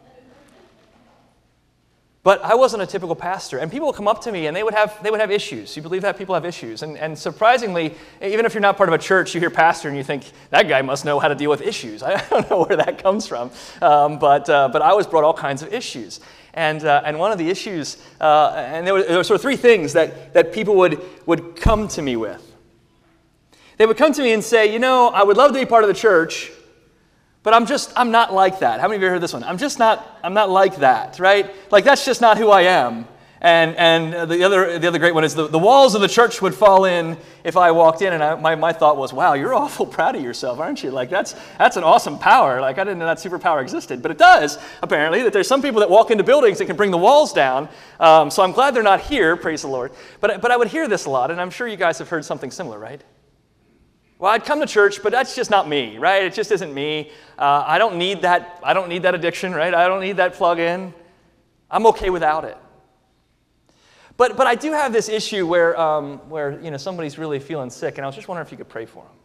but I wasn't a typical pastor. And people would come up to me and they would have they would have issues. You believe that? People have issues. And, and surprisingly, even if you're not part of a church, you hear pastor and you think, that guy must know how to deal with issues. I don't know where that comes from. Um, but uh, but I was brought all kinds of issues. And uh, and one of the issues, uh, and there were, there were sort of three things that, that people would, would come to me with. They would come to me and say, you know, I would love to be part of the church, but I'm just, I'm not like that. How many of you heard this one? I'm just not, I'm not like that, right? Like, that's just not who I am. And and the other the other great one is the, the walls of the church would fall in if I walked in. And I, my, my thought was, wow, you're awful proud of yourself, aren't you? Like, that's that's an awesome power. Like, I didn't know that superpower existed. But it does, apparently, that there's some people that walk into buildings that can bring the walls down. Um, so I'm glad they're not here, praise the Lord. But, but I would hear this a lot, and I'm sure you guys have heard something similar, right? Well, I'd come to church, but that's just not me, right? It just isn't me. Uh, I don't need that. I don't need that addiction, right? I don't need that plug-in. I'm okay without it. But but I do have this issue where um, where you know somebody's really feeling sick, and I was just wondering if you could pray for them.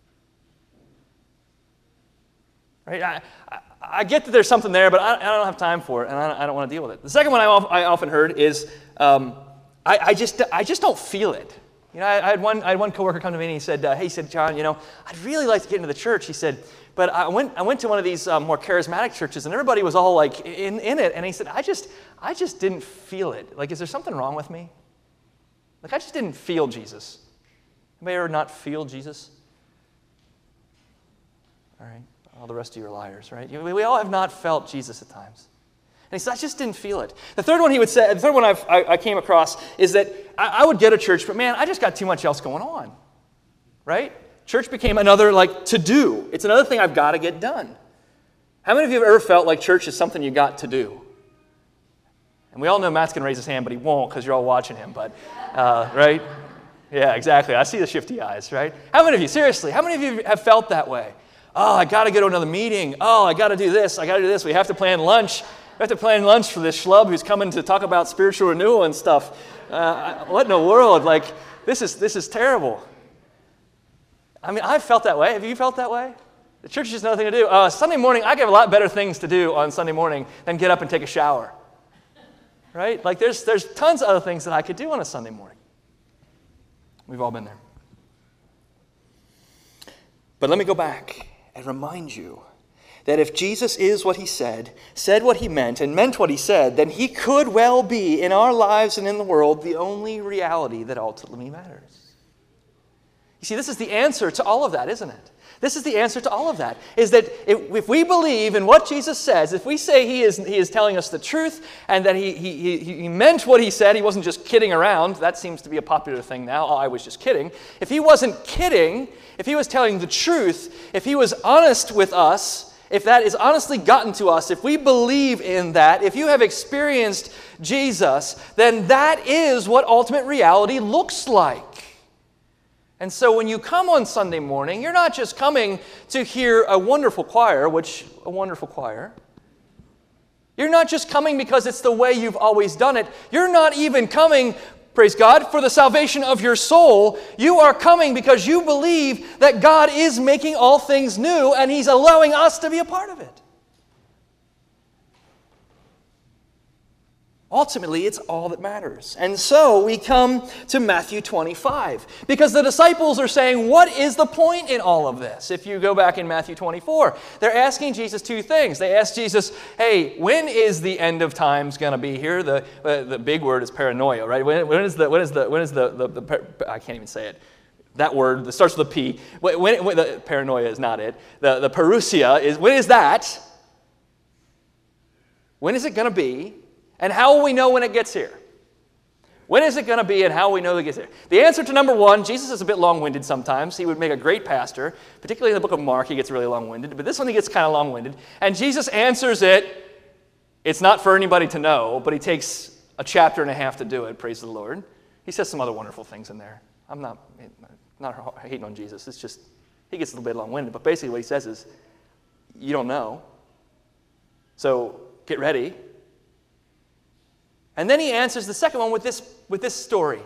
Right? I, I, I get that there's something there, but I, I don't have time for it, and I don't, I don't want to deal with it. The second one I, I often heard is um, I, I just I just don't feel it. You know, I, I had one I had one coworker come to me and he said, uh, "Hey," he said, "John, you know, I'd really like to get into the church." He said, "But I went I went to one of these um, more charismatic churches, and everybody was all like in, in it." And he said, "I just I just didn't feel it. Like, is there something wrong with me? Like, I just didn't feel Jesus." Anybody ever not feel Jesus? All right, all the rest of you are liars, right? We, we all have not felt Jesus at times. And he said, I just didn't feel it. The third one he would say, the third one I've, I, I came across is that I, I would get a church, but man, I just got too much else going on, right? Church became another, like, to-do. It's another thing I've got to get done. How many of you have ever felt like church is something you got to do? And we all know Matt's going to raise his hand, but he won't because you're all watching him, but, uh, right? Yeah, exactly. I see the shifty eyes, right? How many of you, seriously, how many of you have felt that way? Oh, I got to go to another meeting. Oh, I got to do this. I got to do this. We have to plan lunch. We have to plan lunch for this schlub who's coming to talk about spiritual renewal and stuff. Uh, what in the world? Like, this is this is terrible. I mean, I've felt that way. Have you felt that way? The church is just another thing to do. Uh, Sunday morning, I have a lot better things to do on Sunday morning than get up and take a shower. Right? Like, there's there's tons of other things that I could do on a Sunday morning. We've all been there. But let me go back and remind you that if Jesus is what he said, said what he meant, and meant what he said, then he could well be, in our lives and in the world, the only reality that ultimately matters. You see, this is the answer to all of that, isn't it? This is the answer to all of that, is that if, if we believe in what Jesus says, if we say he is, he is telling us the truth, and that he, he, he meant what he said, he wasn't just kidding around, that seems to be a popular thing now, oh, I was just kidding. If he wasn't kidding, if he was telling the truth, if he was honest with us, if that is honestly gotten to us, if we believe in that, if you have experienced Jesus, then that is what ultimate reality looks like. And so when you come on Sunday morning, you're not just coming to hear a wonderful choir, which, a wonderful choir. You're not just coming because it's the way you've always done it. You're not even coming, praise God, for the salvation of your soul. You are coming because you believe that God is making all things new and he's allowing us to be a part of it. Ultimately, it's all that matters. And so we come to Matthew twenty-five, because the disciples are saying, what is the point in all of this? If you go back in Matthew twenty-four, they're asking Jesus two things. They ask Jesus, hey, when is the end of times going to be here? The uh, the big word is paranoia, right? When, when is the when is the when is the, the, the, the I can't even say it. That word that starts with a P. When, when, when the paranoia is not it. The the parousia is, when is that? When is it going to be? And how will we know when it gets here? When is it going to be and how will we know it gets here? The answer to number one, Jesus is a bit long-winded sometimes. He would make a great pastor, particularly in the book of Mark, he gets really long-winded. But this one he gets kind of long-winded. And Jesus answers it. It's not for anybody to know, but he takes a chapter and a half to do it, praise the Lord. He says some other wonderful things in there. I'm not, not hating on Jesus. It's just, he gets a little bit long-winded. But basically what he says is, you don't know. So get ready. And then he answers the second one with this, with this story.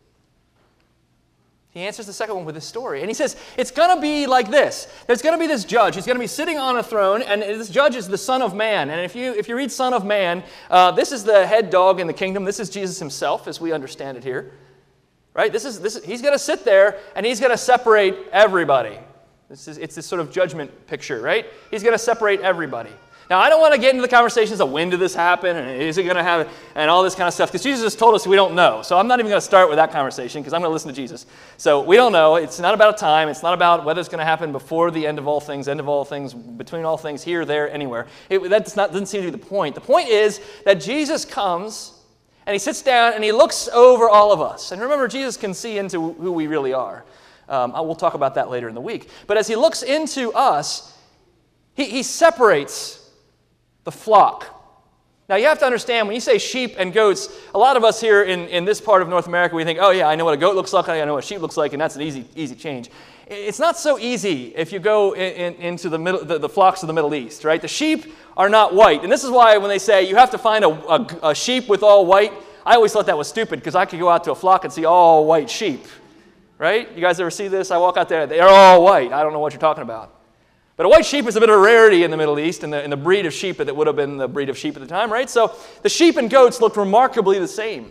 He answers the second one with this story. And he says, it's going to be like this. There's going to be this judge. He's going to be sitting on a throne, and this judge is the Son of Man. And if you, if you read Son of Man, uh, this is the head dog in the kingdom. This is Jesus himself, as we understand it here. Right? This is, this is, he's going to sit there, and he's going to separate everybody. This is, it's this sort of judgment picture, right? He's going to separate everybody. Now, I don't want to get into the conversations of when did this happen, and is it going to happen, and all this kind of stuff, because Jesus has told us we don't know. So I'm not even going to start with that conversation, because I'm going to listen to Jesus. So we don't know. It's not about a time. It's not about whether it's going to happen before the end of all things, end of all things, between all things, here, there, anywhere. It, that's not, doesn't seem to be the point. The point is that Jesus comes, and he sits down, and he looks over all of us. And remember, Jesus can see into who we really are. Um, I will talk about that later in the week. But as he looks into us, he, he separates the flock. Now, you have to understand, when you say sheep and goats, a lot of us here in, in this part of North America, we think, oh, yeah, I know what a goat looks like, I know what a sheep looks like, and that's an easy easy change. It's not so easy if you go in, in, into the, middle, the, the flocks of the Middle East, right? The sheep are not white. And this is why when they say you have to find a, a, a sheep with all white, I always thought that was stupid, because I could go out to a flock and see all white sheep, right? You guys ever see this? I walk out there, they're all white. I don't know what you're talking about. But a white sheep is a bit of a rarity in the Middle East, in the, in the breed of sheep that would have been the breed of sheep at the time, right? So the sheep and goats looked remarkably the same.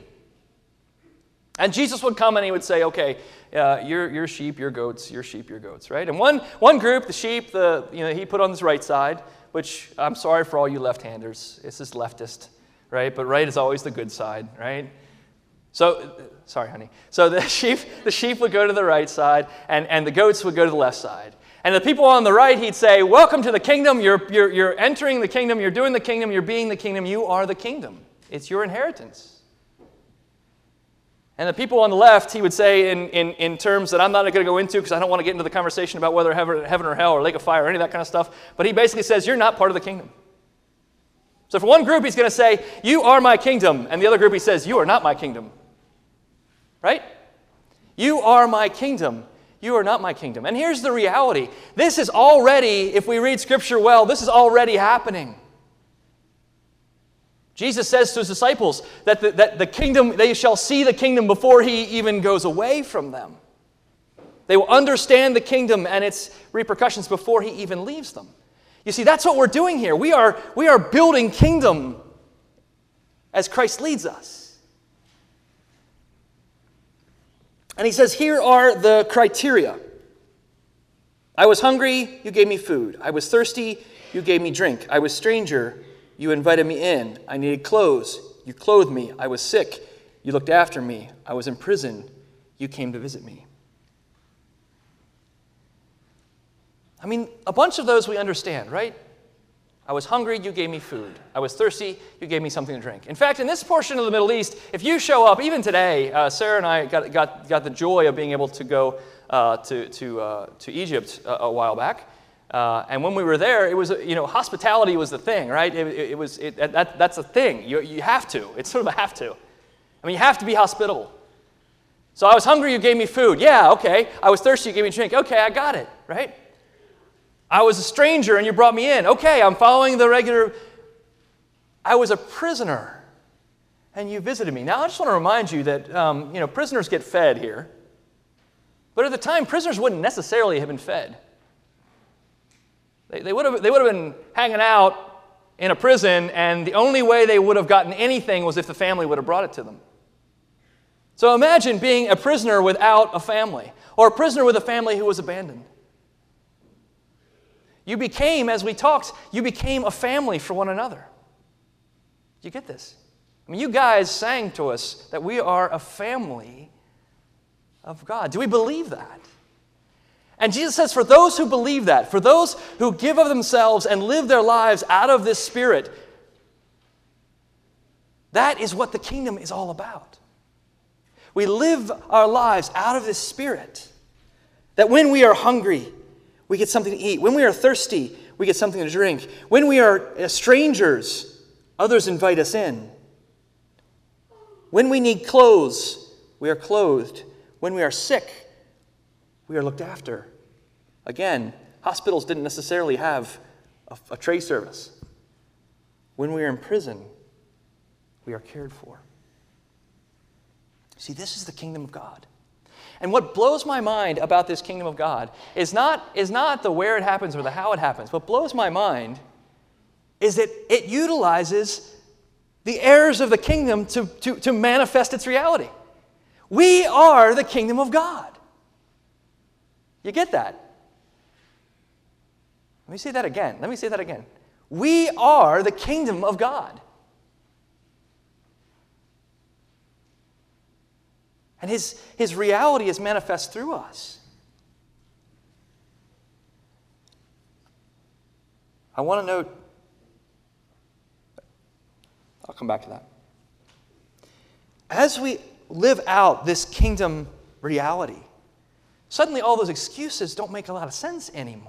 And Jesus would come and he would say, okay, uh, you're, you're sheep, you're goats, you're sheep, you're goats, right? And one, one group, the sheep, the, you know, he put on this right side, which I'm sorry for all you left-handers. It's just leftist, right? But right is always the good side, right? So, sorry, honey. So the sheep, the sheep would go to the right side, and, and the goats would go to the left side. And the people on the right, he'd say, welcome to the kingdom. You're, you're, you're entering the kingdom. You're doing the kingdom. You're being the kingdom. You are the kingdom. It's your inheritance. And the people on the left, he would say in, in, in terms that I'm not going to go into because I don't want to get into the conversation about whether heaven, heaven or hell or lake of fire or any of that kind of stuff. But he basically says, you're not part of the kingdom. So for one group, he's going to say, you are my kingdom. And the other group, he says, you are not my kingdom. Right? You are my kingdom. You are not my kingdom. And here's the reality. This is already, if we read Scripture well, this is already happening. Jesus says to his disciples that the, that the kingdom, they shall see the kingdom before he even goes away from them. They will understand the kingdom and its repercussions before he even leaves them. You see, that's what we're doing here. We are, we are building kingdom as Christ leads us. And he says, here are the criteria. I was hungry, you gave me food. I was thirsty, you gave me drink. I was stranger, you invited me in. I needed clothes, you clothed me. I was sick, you looked after me. I was in prison, you came to visit me. I mean, a bunch of those we understand, right? I was hungry, you gave me food. I was thirsty, you gave me something to drink. In fact, in this portion of the Middle East, if you show up, even today, uh, Sarah and I got, got, got the joy of being able to go uh, to, to, uh, to Egypt a, a while back. Uh, and when we were there, it was, you know, hospitality was the thing, right? It, it, it was, it, that, that's a thing. You, you have to. It's sort of a have to. I mean, you have to be hospitable. So I was hungry, you gave me food. Yeah, okay. I was thirsty, you gave me a drink. Okay, I got it, right? I was a stranger and you brought me in. Okay, I'm following the regular. I was a prisoner and you visited me. Now, I just want to remind you that, um, you know, prisoners get fed here. But at the time, prisoners wouldn't necessarily have been fed. They, they, would have, they would have been hanging out in a prison, and the only way they would have gotten anything was if the family would have brought it to them. So imagine being a prisoner without a family, or a prisoner with a family who was abandoned. You became, as we talked, you became a family for one another. Do you get this? I mean, you guys sang to us that we are a family of God. Do we believe that? And Jesus says, for those who believe that, for those who give of themselves and live their lives out of this Spirit, that is what the kingdom is all about. We live our lives out of this Spirit. That when we are hungry, we get something to eat. When we are thirsty, we get something to drink. When we are strangers, others invite us in. When we need clothes, we are clothed. When we are sick, we are looked after. Again, hospitals didn't necessarily have a, a tray service. When we are in prison, we are cared for. See, this is the kingdom of God. And what blows my mind about this kingdom of God is not, is not the where it happens or the how it happens. What blows my mind is that it utilizes the heirs of the kingdom to, to, to manifest its reality. We are the kingdom of God. You get that? Let me say that again. Let me say that again. We are the kingdom of God. And his, his reality is manifest through us. I want to note, I'll come back to that. As we live out this kingdom reality, suddenly all those excuses don't make a lot of sense anymore.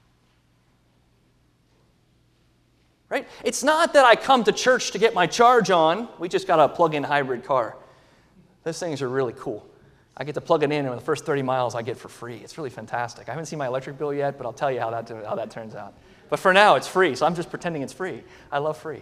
Right? It's not that I come to church to get my charge on. We just got a plug-in hybrid car. Those things are really cool. I get to plug it in, and the first thirty miles I get for free. It's really fantastic. I haven't seen my electric bill yet, but I'll tell you how that, how that turns out. But for now, it's free, so I'm just pretending it's free. I love free.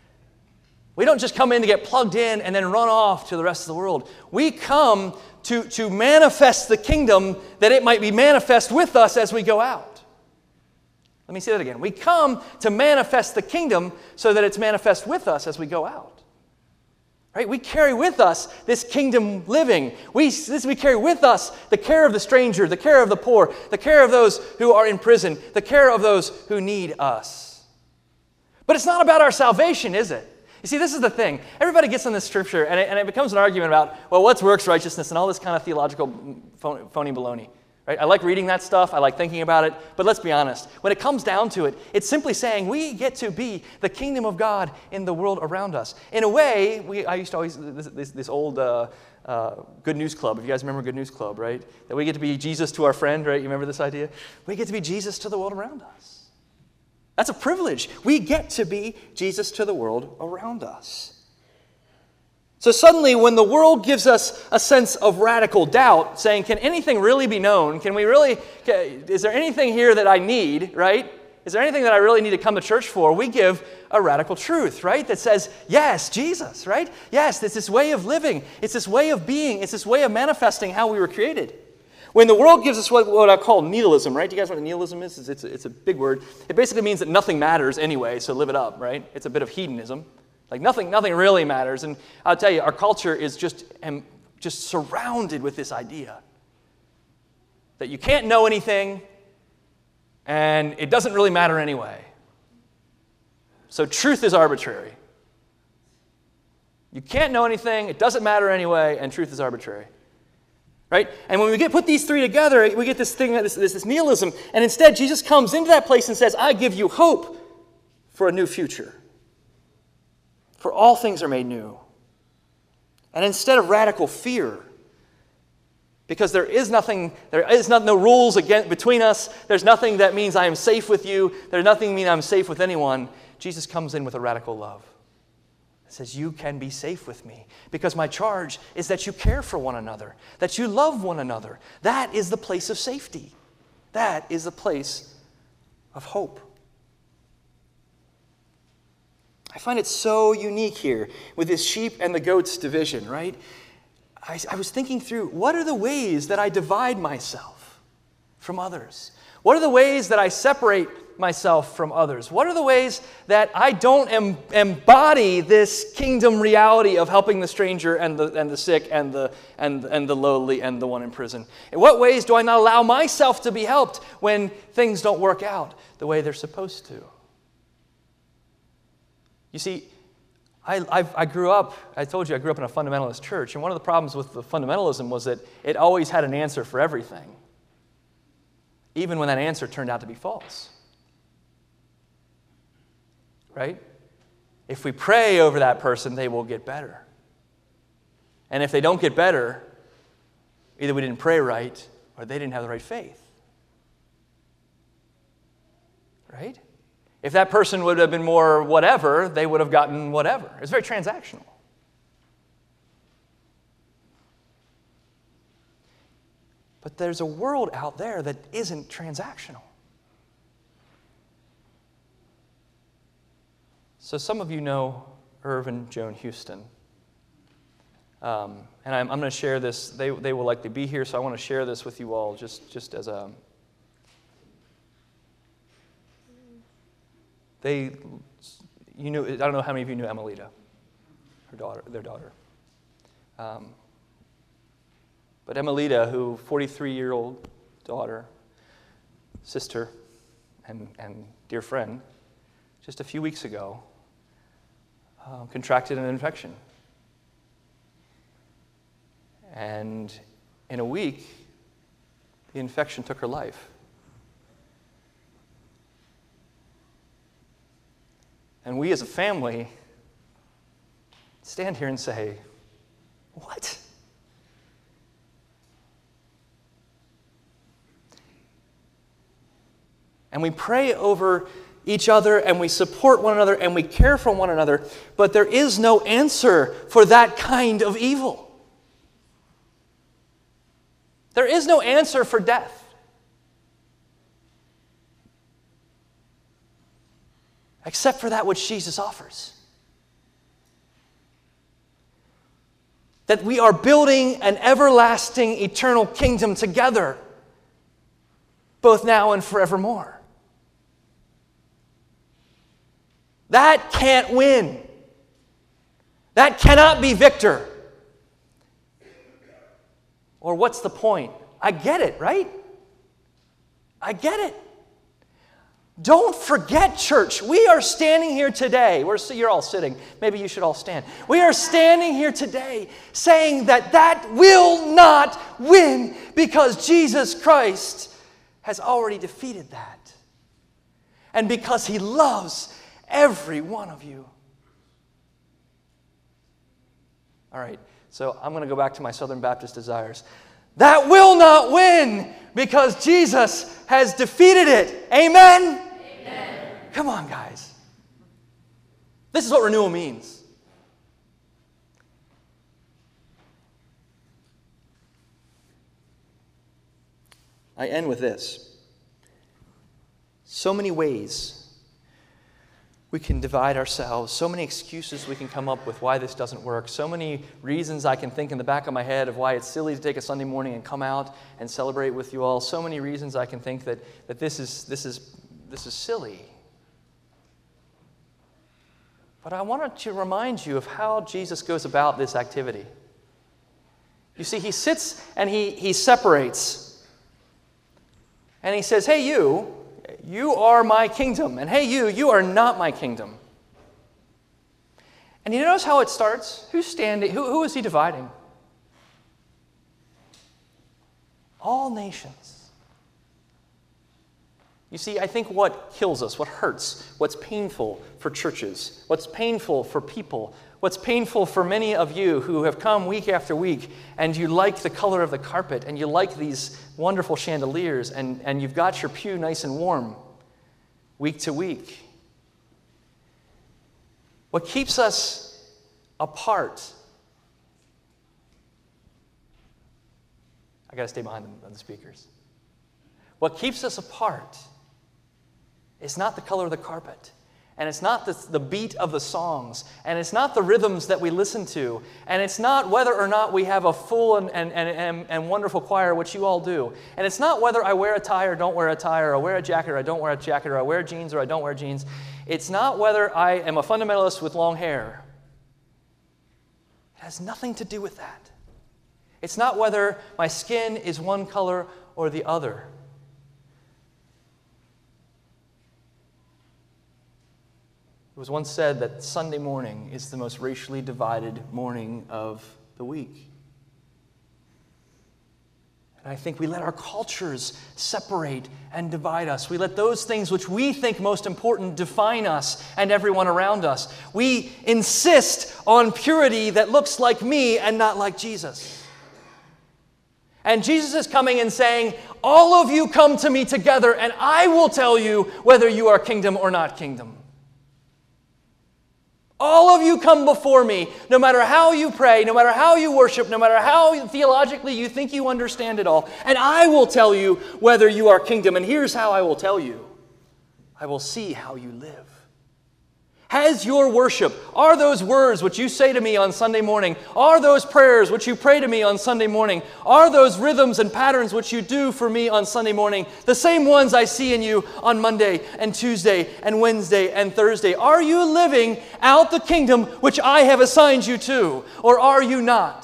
We don't just come in to get plugged in and then run off to the rest of the world. We come to, to manifest the kingdom that it might be manifest with us as we go out. Let me say that again. We come to manifest the kingdom so that it's manifest with us as we go out. Right? We carry with us this kingdom living. We, this, we carry with us the care of the stranger, the care of the poor, the care of those who are in prison, the care of those who need us. But it's not about our salvation, is it? You see, this is the thing. Everybody gets in this scripture, and it, and it becomes an argument about, well, what's works righteousness and all this kind of theological phony, phony baloney. Right? I like reading that stuff. I like thinking about it. But let's be honest. When it comes down to it, it's simply saying we get to be the kingdom of God in the world around us. In a way, we, I used to always, this, this, this old uh, uh, Good News Club, if you guys remember Good News Club, right? That we get to be Jesus to our friend, right? You remember this idea? We get to be Jesus to the world around us. That's a privilege. We get to be Jesus to the world around us. So suddenly, when the world gives us a sense of radical doubt, saying, can anything really be known? Can we really, can, is there anything here that I need, right? Is there anything that I really need to come to church for? We give a radical truth, right? That says, yes, Jesus, right? Yes, it's this way of living. It's this way of being. It's this way of manifesting how we were created. When the world gives us what, what I call nihilism, right? Do you guys know what nihilism is? It's, it's, it's a big word. It basically means that nothing matters anyway, so live it up, right? It's a bit of hedonism. Like nothing, nothing really matters. And I'll tell you, our culture is just, um, just surrounded with this idea that you can't know anything and it doesn't really matter anyway. So truth is arbitrary. You can't know anything, it doesn't matter anyway, and truth is arbitrary. Right? And when we get put these three together, we get this thing, this, this, this nihilism, and instead Jesus comes into that place and says, I give you hope for a new future. For all things are made new. And instead of radical fear, because there is nothing, there is not, no rules against, between us, there's nothing that means I am safe with you, there's nothing that means I'm safe with anyone, Jesus comes in with a radical love. It says, you can be safe with me, because my charge is that you care for one another, that you love one another. That is the place of safety. That is the place of hope. I find it so unique here with this sheep and the goats division, right? I, I was thinking through, what are the ways that I divide myself from others? What are the ways that I separate myself from others? What are the ways that I don't em- embody this kingdom reality of helping the stranger and the, and the sick and the, and, and the lowly and the one in prison? In what ways do I not allow myself to be helped when things don't work out the way they're supposed to? You see, I, I, I grew up, I told you I grew up in a fundamentalist church, and one of the problems with the fundamentalism was that it always had an answer for everything, even when that answer turned out to be false. Right? If we pray over that person, they will get better. And if they don't get better, either we didn't pray right or they didn't have the right faith. Right? If that person would have been more whatever, they would have gotten whatever. It's very transactional. But there's a world out there that isn't transactional. So some of you know Irvin Joan Houston. Um, and I'm, I'm going to share this. They, they will likely be here, so I want to share this with you all just, just as a... They, you knew, I don't know how many of you knew Emelita, her daughter, their daughter. Um, but Emelita, who forty-three-year-old daughter, sister, and, and dear friend, just a few weeks ago, uh, contracted an infection. And in a week, the infection took her life. And we as a family stand here and say, what? And we pray over each other, and we support one another, and we care for one another, but there is no answer for that kind of evil. There is no answer for death. Except for that which Jesus offers. That we are building an everlasting, eternal kingdom together, both now and forevermore. That can't win. That cannot be victor. Or what's the point? I get it, right? I get it. Don't forget, church, we are standing here today. We're, you're all sitting. Maybe you should all stand. We are standing here today saying that that will not win because Jesus Christ has already defeated that. And because He loves every one of you. All right. So I'm going to go back to my Southern Baptist desires. That will not win because Jesus has defeated it. Amen? Amen. Come on, guys. This is what renewal means. I end with this. So many ways we can divide ourselves, so many excuses we can come up with why this doesn't work, so many reasons I can think in the back of my head of why it's silly to take a Sunday morning and come out and celebrate with you all, so many reasons I can think that, that this is, this is, this is silly. But I wanted to remind you of how Jesus goes about this activity. You see, He sits and He, he separates. And He says, hey, you, you are my kingdom. And hey, you, you are not my kingdom. And you notice how it starts? Who's standing? Who, who is He dividing? All nations. You see, I think what kills us, what hurts, what's painful for churches, what's painful for people, what's painful for many of you who have come week after week and you like the color of the carpet and you like these wonderful chandeliers and, and you've got your pew nice and warm week to week. What keeps us apart, I got to stay behind the, the speakers. What keeps us apart is not the color of the carpet. And it's not the, the beat of the songs. And it's not the rhythms that we listen to. And it's not whether or not we have a full and, and, and, and wonderful choir, which you all do. And it's not whether I wear a tie or don't wear a tie, or I wear a jacket or I don't wear a jacket, or I wear jeans or I don't wear jeans. It's not whether I am a fundamentalist with long hair. It has nothing to do with that. It's not whether my skin is one color or the other. It was once said that Sunday morning is the most racially divided morning of the week. And I think we let our cultures separate and divide us. We let those things which we think most important define us and everyone around us. We insist on purity that looks like me and not like Jesus. And Jesus is coming and saying, all of you come to me together and I will tell you whether you are kingdom or not kingdom. All of you come before me, no matter how you pray, no matter how you worship, no matter how theologically you think you understand it all, and I will tell you whether you are kingdom. And here's how I will tell you. I will see how you live. Has your worship, are those words which you say to me on Sunday morning, are those prayers which you pray to me on Sunday morning, are those rhythms and patterns which you do for me on Sunday morning, the same ones I see in you on Monday and Tuesday and Wednesday and Thursday? Are you living out the kingdom which I have assigned you to, or are you not?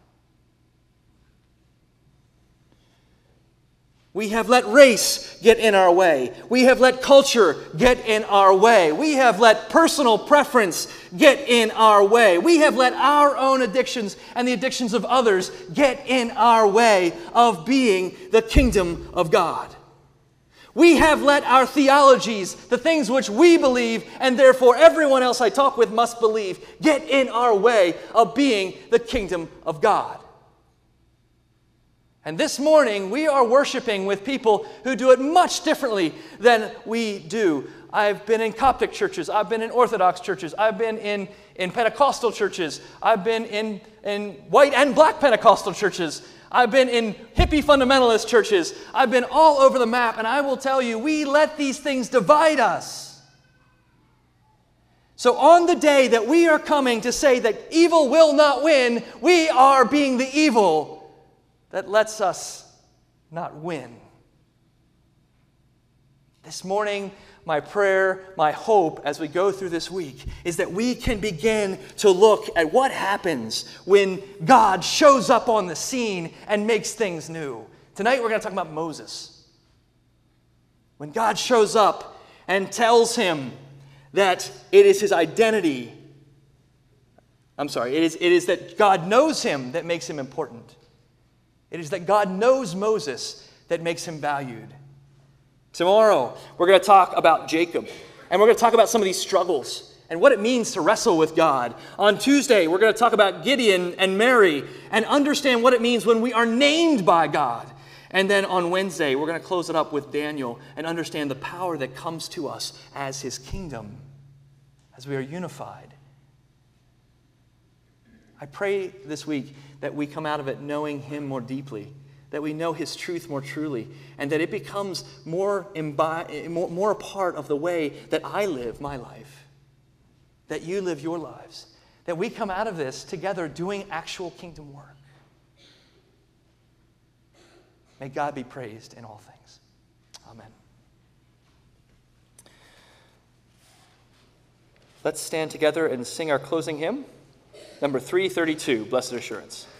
We have let race get in our way. We have let culture get in our way. We have let personal preference get in our way. We have let our own addictions and the addictions of others get in our way of being the kingdom of God. We have let our theologies, the things which we believe and therefore everyone else I talk with must believe, get in our way of being the kingdom of God. And this morning, we are worshiping with people who do it much differently than we do. I've been in Coptic churches. I've been in Orthodox churches. I've been in, in Pentecostal churches. I've been in, in white and black Pentecostal churches. I've been in hippie fundamentalist churches. I've been all over the map. And I will tell you, we let these things divide us. So on the day that we are coming to say that evil will not win, we are being the evil that lets us not win. This morning, my prayer, my hope as we go through this week is that we can begin to look at what happens when God shows up on the scene and makes things new. Tonight, we're going to talk about Moses. When God shows up and tells him that it is his identity, I'm sorry, it is, it is that God knows him that makes him important. It is that God knows Moses that makes him valued. Tomorrow, we're going to talk about Jacob. And we're going to talk about some of these struggles and what it means to wrestle with God. On Tuesday, we're going to talk about Gideon and Mary and understand what it means when we are named by God. And then on Wednesday, we're going to close it up with Daniel and understand the power that comes to us as his kingdom, as we are unified. I pray this week that we come out of it knowing him more deeply, that we know his truth more truly, and that it becomes more, imbi- more, more a part of the way that I live my life, that you live your lives, that we come out of this together doing actual kingdom work. May God be praised in all things. Amen. Let's stand together and sing our closing hymn. Number three thirty-two, Blessed Assurance.